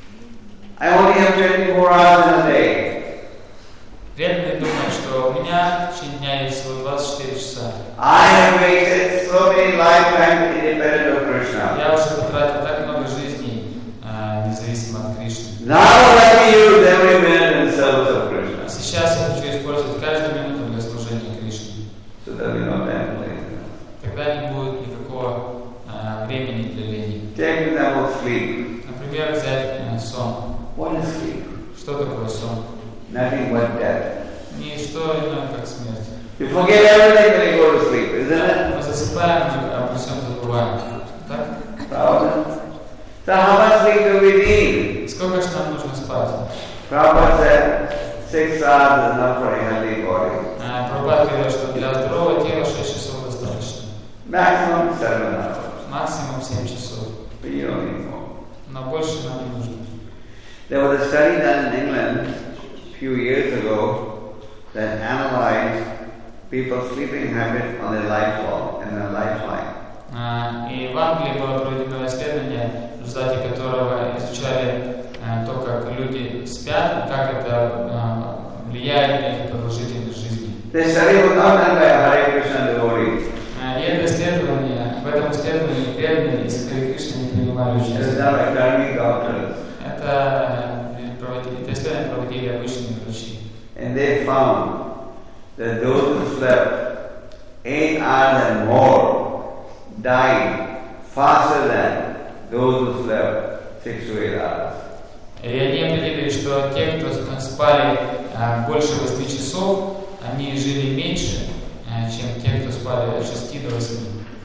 S1: I only have 24 hours in a day.
S3: Преданные думают, что у меня в течение дня есть всего 24 часа.
S1: I have wasted so many lifetimes independent of Krishna.
S3: Я уже потратил так много жизней, независимо от Кришны.
S1: Now let me use every minute in service of Krishna.
S3: А сейчас я хочу использовать каждую минуту для служения Кришне.
S1: So that we don't have laziness.
S3: Тогда не будет никакого времени для лени.
S1: Take example sleep.
S3: Например, взять сон.
S1: What is sleep?
S3: Что такое сон?
S1: Nothing but death.
S3: Не что иное, как смерть.
S1: You forget everything when you go to sleep, isn't it?
S3: Мы засыпаем, мы обо всем забываем. Так?
S1: Prabhupada. So how much sleep do we need?
S3: Сколько же нам нужно спать?
S1: Prabhupada said 6 hours is enough for a healthy body.
S3: Прабхупада говорит, что для здорового тела 6 часов достаточно.
S1: Maximum 7 hours.
S3: Максимум 7 часов.
S1: But you don't need more.
S3: Но больше нам не нужно.
S1: There was a study done in England a few years ago that analyzed people's sleeping habits on their lifeline.
S3: И в Англии было проведено исследование, в результате которого изучали то, как люди спят, как это влияет на их продолжительность жизни.
S1: This study was not done by a Hare Krishna devotee.
S3: И это исследование, в этом исследовании преданные из Харе Кришны не принимали
S1: It was
S3: участие.
S1: done by karmic doctors.
S3: Это исследование проводили обычные врачи.
S1: And they found that those who slept 8 hours and more died faster than those who slept 6 to 8 hours.
S3: И они определили, что те, кто спали больше 8 часов, они жили меньше, чем те, кто спали от 6 до 8.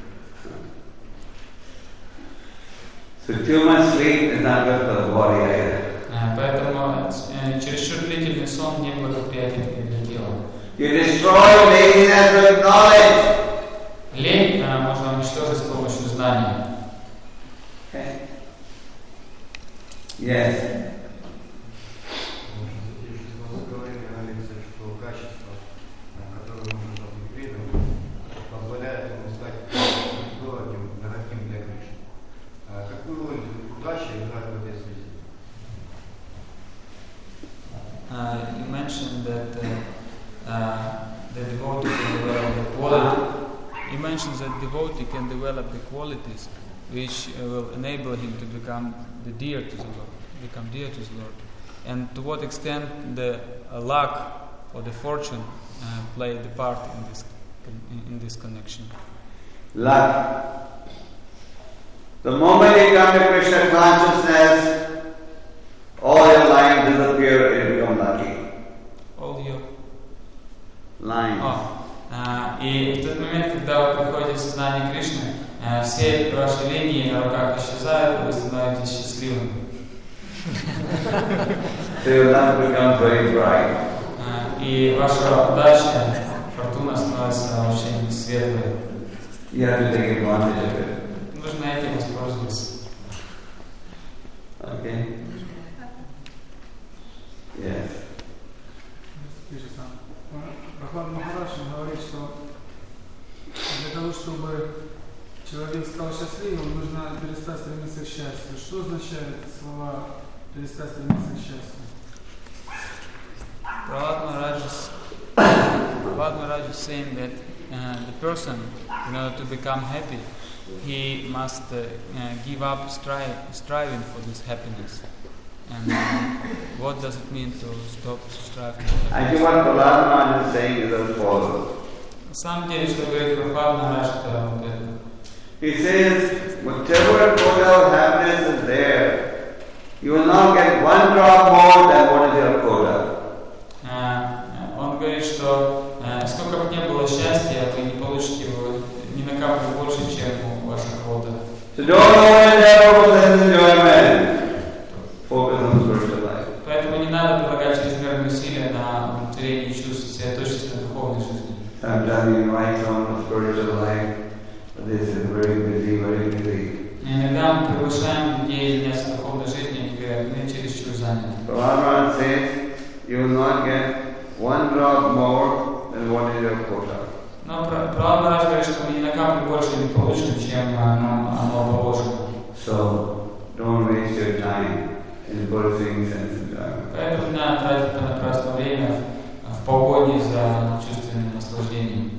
S1: So too much sleep is not good for the body either.
S3: Поэтому чересчур длительный сон неблагоприятен для тела.
S1: You destroy laziness with knowledge.
S3: Лень можно уничтожить с помощью знания.
S1: Okay. Yes.
S3: You mentioned that the devotee can develop the quality. You mentioned that devotee can develop the qualities which will enable him to become dear to the Lord. And to what extent the luck or the fortune played the part in this connection?
S1: Luck. The moment you come to Krishna consciousness, all your lines disappear and you become lucky.
S3: All your
S1: Lines.
S3: И в тот момент, когда вы приходите в сознание Кришны, все ваши линии на руках исчезают, и вы становитесь счастливым.
S1: So your luck becomes very bright.
S3: И ваша удача, фортуна становится очень светлой.
S1: You have to take advantage of it.
S3: Нужно этим воспользоваться.
S1: Okay? Yes.
S6: Прохлад Махарадж говорит, что для того, чтобы человек стал счастливым, нужно перестать стремиться к счастью. Что означает слова «перестать стремиться к счастью»?
S3: Prahlad Maharaj is saying that the person, in order to become happy, he must give up striving for this happiness. And what does it mean to stop striving for happiness?
S1: I think what Prahlad Maharaj is saying is as follows.
S3: На самом деле, что говорит Прабхупада Махарадж, это вот это.
S1: He says, whatever quota of happiness is there, you will not get one drop more than what is your quota.
S3: Он говорит, что сколько бы ни было счастья, вы не получите его ни на каплю больше, чем ваша квота.
S1: So don't overendeavor for sense enjoyment. Focus on spiritual life.
S3: Поэтому не надо прилагать чрезмерные усилия на удовлетворение чувств, сосредоточиться на духовной жизни.
S1: Sometimes you invite someone for spiritual life, but this is very busy.
S3: Иногда мы приглашаем людей заняться духовной жизнью, и говорят, мы чересчур заняты.
S1: Prahlad says, you will not get one drop more than what is your quota.
S3: Но Прабхупада Махарадж говорит, что мы ни на каплю больше не получим, чем оно положено.
S1: So don't waste your time in pursuing sense enjoyment.
S3: Поэтому не надо тратить понапрасну время в погоне за чувственным наслаждением.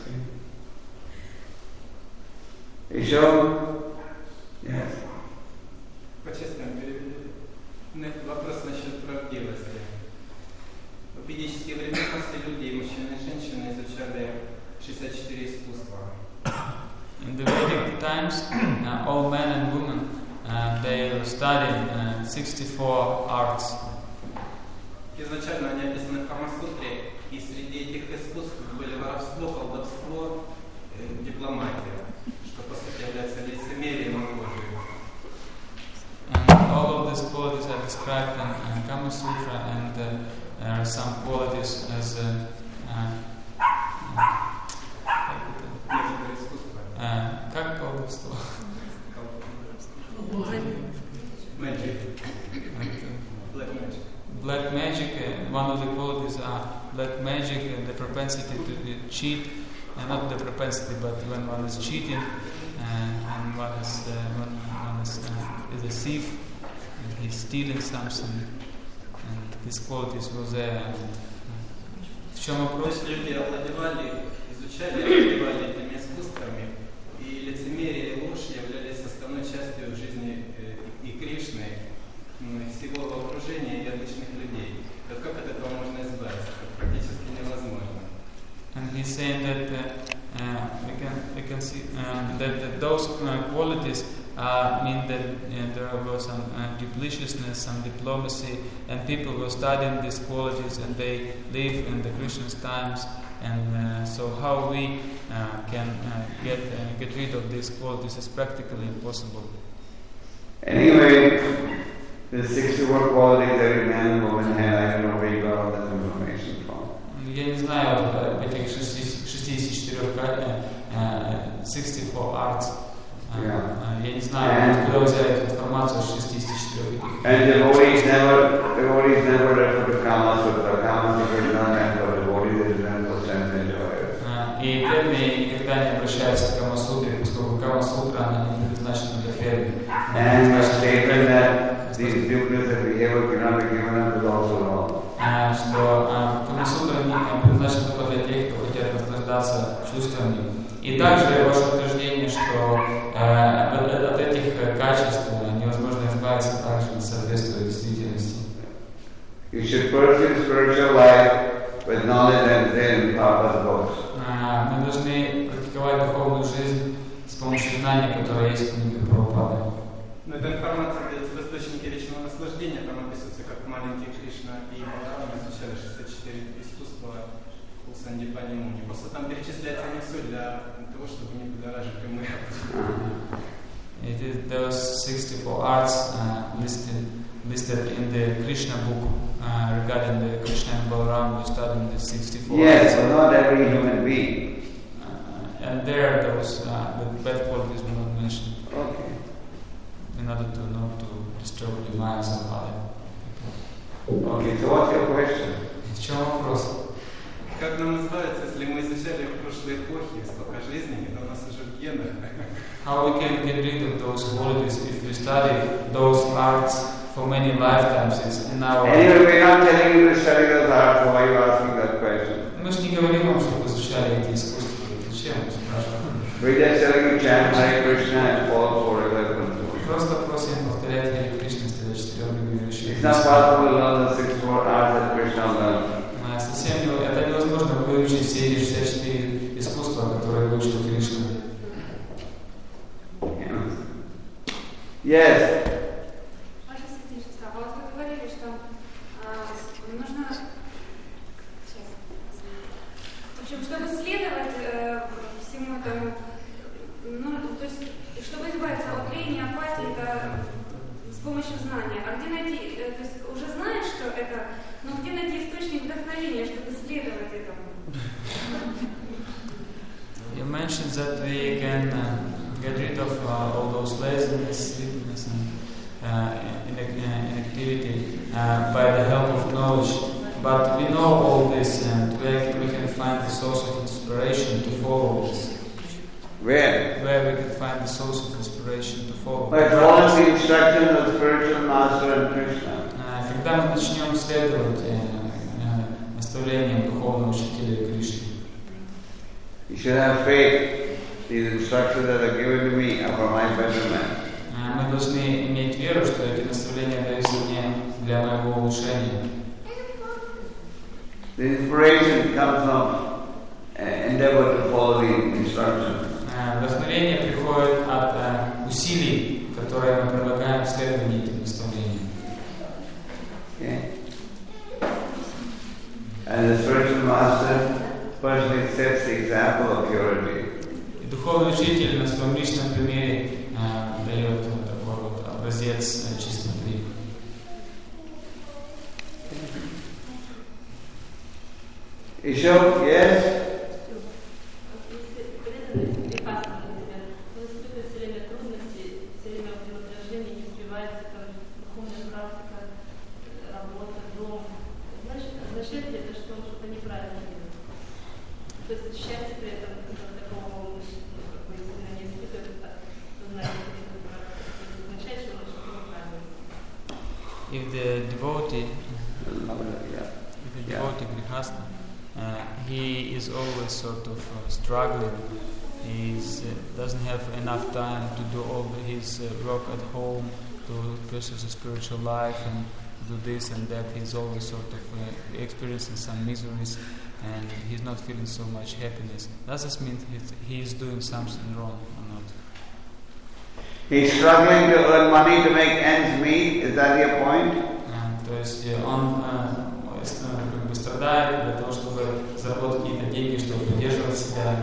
S1: Еще? Yes.
S7: По-честному переведу. Вопрос насчет правдивости. В ведические времена все люди, и мужчины, и женщины, изучали 64 искусства.
S3: In the Vedic times, all men and women they were studying 64 arts.
S7: Изначально они описаны в Камасутре, и среди этих искусств были воровство, колдовство, дипломатия, что по сути является лицемерием и ложью.
S3: And all of these qualities are described in Kama Sutra, and there are some qualities as black magic and the propensity to cheat, not the propensity, but when one is cheating and one is a thief and he's stealing something, and these qualities were there. В чем вопрос?
S7: Люди изучали этими искусствами, и лицемерие и ложь являлись основной частью жизни и Кришны, всего его окружения и обычных людей. Так как от этого можно избавиться? Практически невозможно.
S3: And he's saying that we can see that those qualities mean that there was some dupliciousness, some diplomacy, and people were studying these qualities, and they live in the Krishna's times. And so, how we can get rid of these qualities is practically impossible.
S1: Anyway, the 64 qualities every man and woman had, I don't know where you got all that information from.
S3: Я не знаю этих 64 arts. Я не знаю, куда взяли эту информацию о 64
S1: And devotees never refer to Kama Sutra. Kama Sutra is not meant for devotees, it is meant for sense enjoyers.
S3: И преданные никогда не обращаются к Кама-сутре, поскольку Кама-сутра она не предназначена для преданных.
S1: And the statement that these duties that we have cannot be given up is also wrong.
S3: Что Кама-сутра не предназначена только для тех, кто хотят наслаждаться чувствами. И также ваше утверждение, что от этих качеств невозможно избавиться, также не соответствует действительности.
S1: You should pursue spiritual life with knowledge and zen, Prabhupada's books.
S3: Мы должны практиковать духовную жизнь с помощью знаний, которые есть в книге Прабхупады.
S7: Но эта информация дается в источнике вечного наслаждения, там описывается, как маленький Кришна и Баларама изучали 64 искусства у Сандипани Муни. Просто там перечисляется не все для того, чтобы не будоражить прямые.
S3: It is those 64 arts listed in the Krishna book regarding the Krishna and Balaram. We studied the 64
S1: Yes,
S3: arts.
S1: but not every human being.
S3: And there those the bad qualities were not mentioned.
S1: Okay.
S3: In order to not to disturb the minds of other people.
S1: Okay, so what's your question?
S3: В чем вопрос?
S7: Как нам избавиться, если мы изучали в прошлой эпохе столько жизней, но у нас уже в генах?
S3: How we can get rid of those qualities if we study those arts for many lifetimes? It's in our...
S1: Anyway, we're not telling you to study those arts, so why are you asking that question?
S3: Мы же не говорим вам, чтобы изучали эти искусства. Зачем вы спрашиваете?
S1: We're just telling you chant Hare Krishna and fall for it.
S3: Просто просим повторять Харе Кришна, следуя 4 любви.
S1: It's not possible to learn the 64 arts that Krishna learned.
S3: Это невозможно выучить все эти 64 искусства, которые выучил Кришна.
S1: Yes.
S4: Ваше Святейшество, вот вы говорили, что нужно... В общем, чтобы следовать всему этому, то есть, чтобы избавиться от лени, апатии, это с помощью знания. А где найти, то есть, уже знаешь, что это, но где найти источник вдохновения, чтобы следовать этому?
S3: You mentioned that we can get rid of all those laziness, sleepiness, and inactivity by the help of knowledge. But we know all this, and we can find the source of inspiration to follow this.
S1: Where?
S3: Where we can find the source of inspiration to follow.
S1: By following the instructions of the spiritual master and Krishna.
S3: Когда мы начнем следовать наставлениям духовного учителя Кришны.
S1: You should have faith. These instructions that are given to me are for my betterment.
S3: Мы должны иметь веру, что эти наставления даются мне для моего улучшения.
S1: The inspiration comes from endeavor to follow the instructions.
S3: Вдохновение приходит от усилий, которые мы прилагаем в следовании этим наставлениям.
S1: Okay. And the spiritual master personally sets the example of purity.
S3: И духовный учитель на своем личном примере дает такой вот образец чистоты.
S1: Ishok, yes?
S8: Означает ли это, что они
S3: if the devotee grihastha, he is always sort of struggling. He doesn't have enough time to do all his work at home, to pursue the spiritual life and do this and that. He's always sort of experiencing some miseries, and he's not feeling so much happiness. Does this mean he is doing something wrong or not?
S1: He's struggling to earn money to make ends meet. Is that your point?
S3: То есть он страдает для того, чтобы заработать какие-то деньги, чтобы поддерживать себя.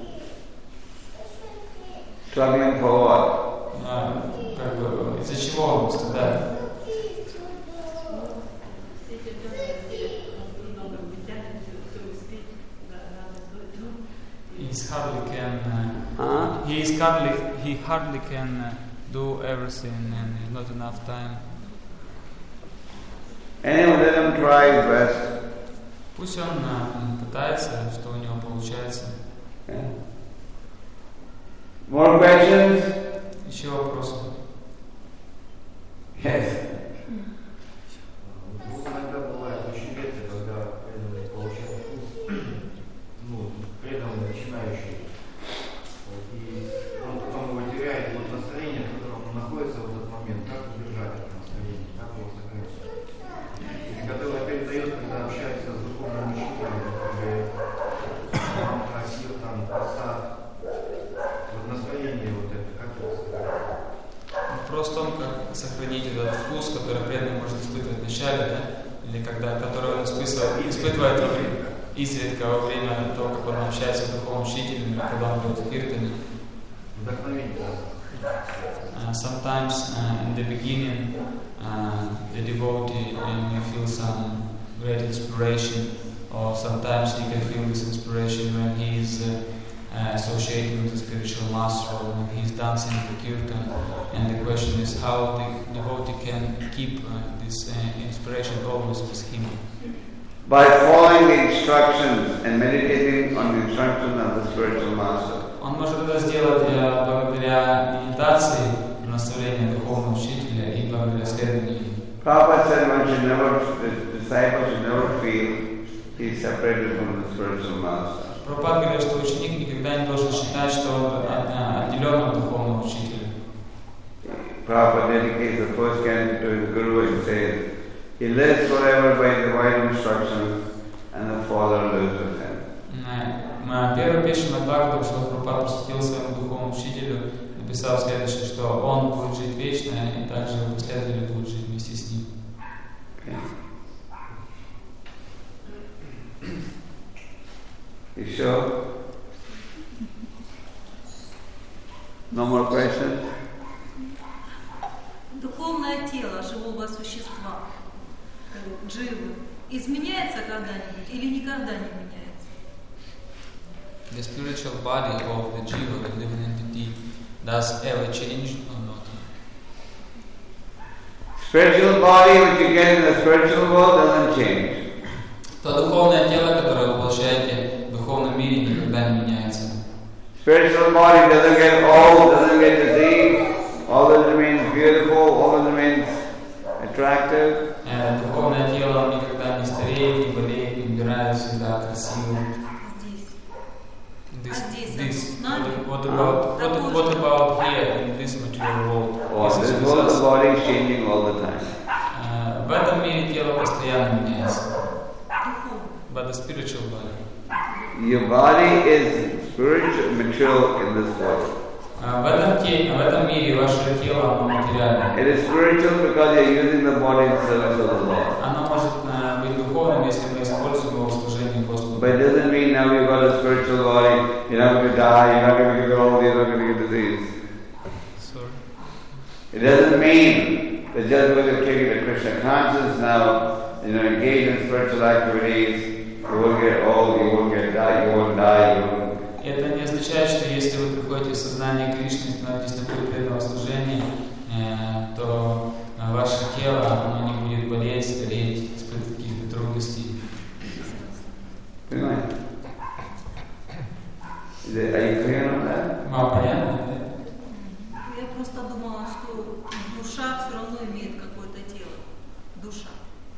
S1: Struggling for what?
S3: Как бы из-за чего он страдает? He hardly can do everything, and there's not enough time.
S1: Anyway, let him try his best.
S3: Пусть он пытается, что у него получается.
S1: Yeah. More questions?
S3: Еще вопросы?
S1: Yes.
S8: Иногда бывает очень редко, когда преданный получает вкус, преданный начинающий, и он потом его теряет, вот настроение, в котором он находится в этот момент, как удержать это настроение, как его сохранить. И когда его передает, когда общается с духовным учителем, или просил там посад, вот настроение вот это, как его сохранить?
S3: Вопрос в том, как сохранить этот вкус, который преданный может испытывать вначале, да? Или который он испытывает изредка во время того, как он общается с духовным учителем, или когда он будет в киртане. Sometimes in the beginning the devotee may feel some great inspiration, or sometimes he can feel this inspiration when he is associated with the spiritual master, or when he is dancing the kirtan. And the question is how the devotee can keep this inspiration always with him.
S1: By following the instructions and meditating on the instructions of the spiritual master.
S3: Он может это сделать благодаря медитации, наставлению духовного учителя и благодаря следованию.
S1: Prabhupada said the disciple should never feel he is separated from the spiritual master.
S3: Прабхупада говорит, что ученик никогда не должен считать, что он отделен от духовного учителя.
S1: Prabhupada dedicates the first canto to his guru and says, he lives forever by the right instructions, and the Father lives with him.
S3: Первый песнь Бхагаватам, что Прабхупада посвятил своему духовному учителю, написал следующее, что он будет жить вечно, и также его последователи будут жить вместе с ним.
S1: You sure? No more questions?
S9: Духовное тело живого существа, дживы, изменяется когда-нибудь или никогда не меняется?
S3: The spiritual body of the jiva, the living entity, does ever change or not?
S1: Spiritual body which you get in the spiritual world doesn't change.
S3: То духовное тело, которое вы получаете в духовном мире, никогда не меняется.
S1: Spiritual body doesn't get old, doesn't get diseased, always remains beautiful, always remains attractive.
S3: Духовное тело никогда не стареет, не болеет, не умирает, всегда красиво. What about here in this material world?
S1: This world, the body is changing all the time.
S3: В этом мире тело постоянно меняется. But the spiritual body.
S1: Your body is spiritual, material in this world.
S3: В этом мире ваше тело оно материальное.
S1: It is spiritual because you're using the body in service of the Lord.
S3: Оно может быть духовным, если мы используем его в служении Господу.
S1: But it doesn't mean now we've got a spiritual body, you're not going to die, you're not going to get old, you're not going to get disease.
S3: Sorry.
S1: It doesn't mean that just because you're taking the Krishna consciousness now, engage in spiritual activities, you won't get old, you won't die, you won't die, you won't.
S3: Это не означает, что если вы приходите в сознание Кришны и становитесь на путь преданного служения, то ваше тело оно не будет болеть, стареть, испытывать каких-то трудностей.
S1: Понимаете? Are you clear on that?
S3: Вам понятно?
S9: Я просто думала, что душа все равно имеет какое-то тело. душа.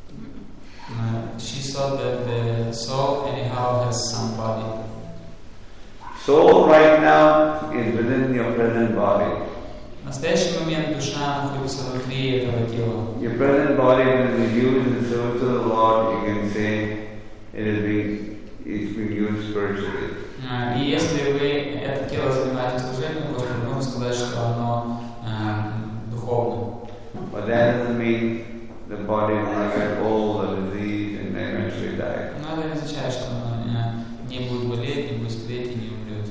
S3: She thought that the soul anyhow has some body.
S1: Soul right now is within your present body.
S3: В настоящий момент душа находится внутри этого тела.
S1: Your present body, when it is used in the service of the Lord, you can say it's being used spiritually.
S3: И если вы это тело занимаете служением Господу, можно сказать, что оно духовно.
S1: But that doesn't mean the body will get old or diseased and eventually die.
S3: Но это не означает, что оно не будет болеть, не будет стареть и не умрет.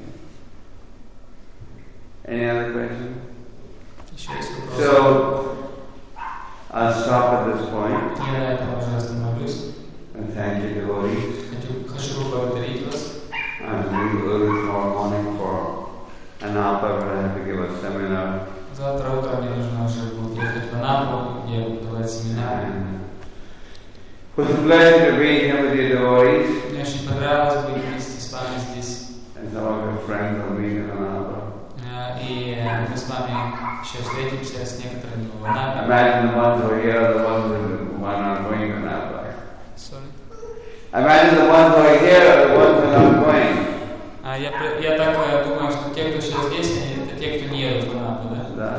S1: Any other questions?
S3: Еще есть вопросы?
S1: So, I'll stop at this point.
S3: Я на этом уже остановлюсь.
S1: And thank you, devotees.
S3: Хочу поблагодарить вас.
S1: I'm leaving early tomorrow morning for Anapa. We're going to have to give a seminar.
S3: Завтра утром мне нужно уже будет ехать в Анапу, где я буду давать семинар.
S1: It was a pleasure to be here with you, devotees.
S3: Мне очень понравилось быть вместе с вами здесь.
S1: And some of your friends will meet in Anapa.
S3: И мы с вами еще встретимся с некоторыми в Анапе.
S1: Imagine the ones who are here, the ones who are not going to Anapa.
S3: Sorry.
S1: Imagine the ones who are here, the ones who are not going.
S3: Я так думаю, что те, кто сейчас здесь, это те, кто не едут в Анапу, да?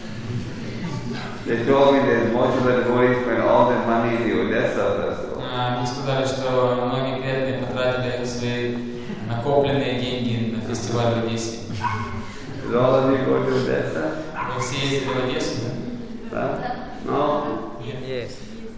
S1: They told me that most of the devotees spend all their money in the Odessa festival.
S3: Мне сказали, что многие преданные потратили свои накопленные деньги на фестиваль в Одессе.
S1: Did all of you go to Odessa?
S3: Вы все ездили в Одессу,
S1: да? No?
S5: Yes.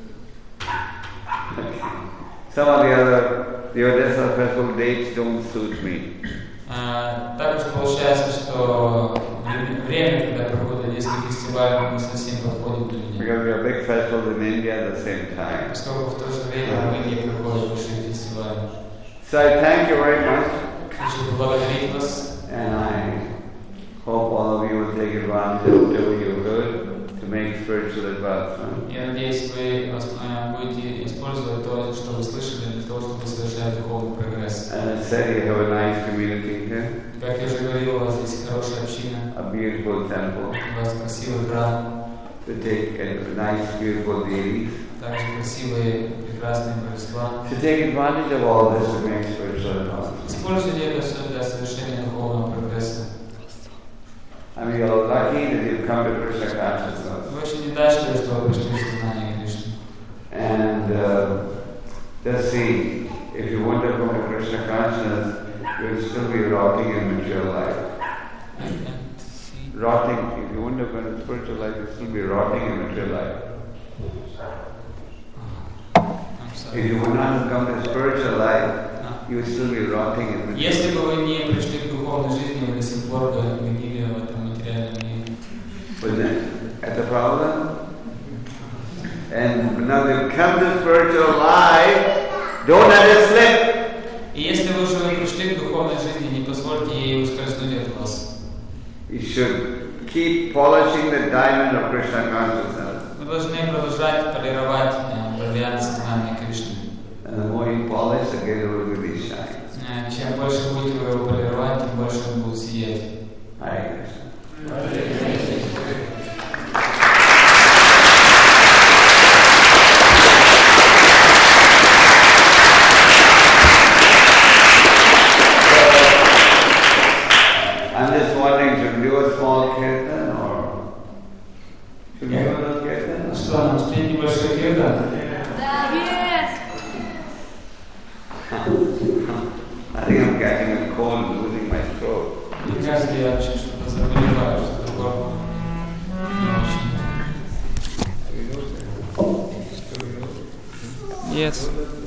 S1: Some of the Odessa festival dates don't suit me.
S3: Так уж получается, что время, когда проходит Одесский фестиваль, не совсем подходит для меня.
S1: Because we have big festivals in India at the same time.
S3: Поскольку в то же время в Индии проходят большие фестивали.
S1: So I thank you very much.
S3: Хочу поблагодарить вас.
S1: And I hope all of you will take advantage of doing your good to make spiritual advancement.
S3: Я надеюсь, вы будете использовать то, что вы слышали, для того, чтобы совершать духовный прогресс.
S1: And I said you have a nice community here.
S3: Как я уже говорил, у вас здесь хорошая община.
S1: A beautiful temple.
S3: У вас красивый храм.
S1: To take nice, beautiful deities.
S3: Также красивые, прекрасные божества.
S1: To take advantage of all this to make spiritual advancement.
S3: Используйте это все для совершения духовного прогресса.
S1: I mean, you're lucky that you've come to Krishna consciousness.
S3: Вы очень удачливы, что вы пришли в сознание Кришны.
S1: And just see, if you want to come to Krishna consciousness, you'll still be rotting in material life. Rotting, if you want to come to spiritual life, you'll still be rotting in material life. If you would not have come to spiritual life, you would still be rotting in material life.
S3: Если бы вы не пришли к духовной жизни, вы до сих пор бы гнили в этом материальном мире.
S1: Was that the problem? And now they've come to spiritual life, don't let it slip.
S3: И если вы уже пришли к духовной жизни, не позвольте ей ускользнуть от вас.
S1: You should keep polishing the diamond of Krishna consciousness.
S3: Вы должны продолжать полировать бриллиант сознания Кришны.
S1: And the more you polish, the greater it will be shine.
S3: Чем больше будете вы его полировать, тем больше он будет сиять.
S1: Hare Krishna. I'm just wondering, should we do a small kirtan or should we do a little kirtan?
S3: Что, нам спеть небольшой киртан?
S1: I think I'm getting a cold, losing my throat.
S3: Мне кажется, я вообще что-то заболеваю, что-то горло не очень. Yes.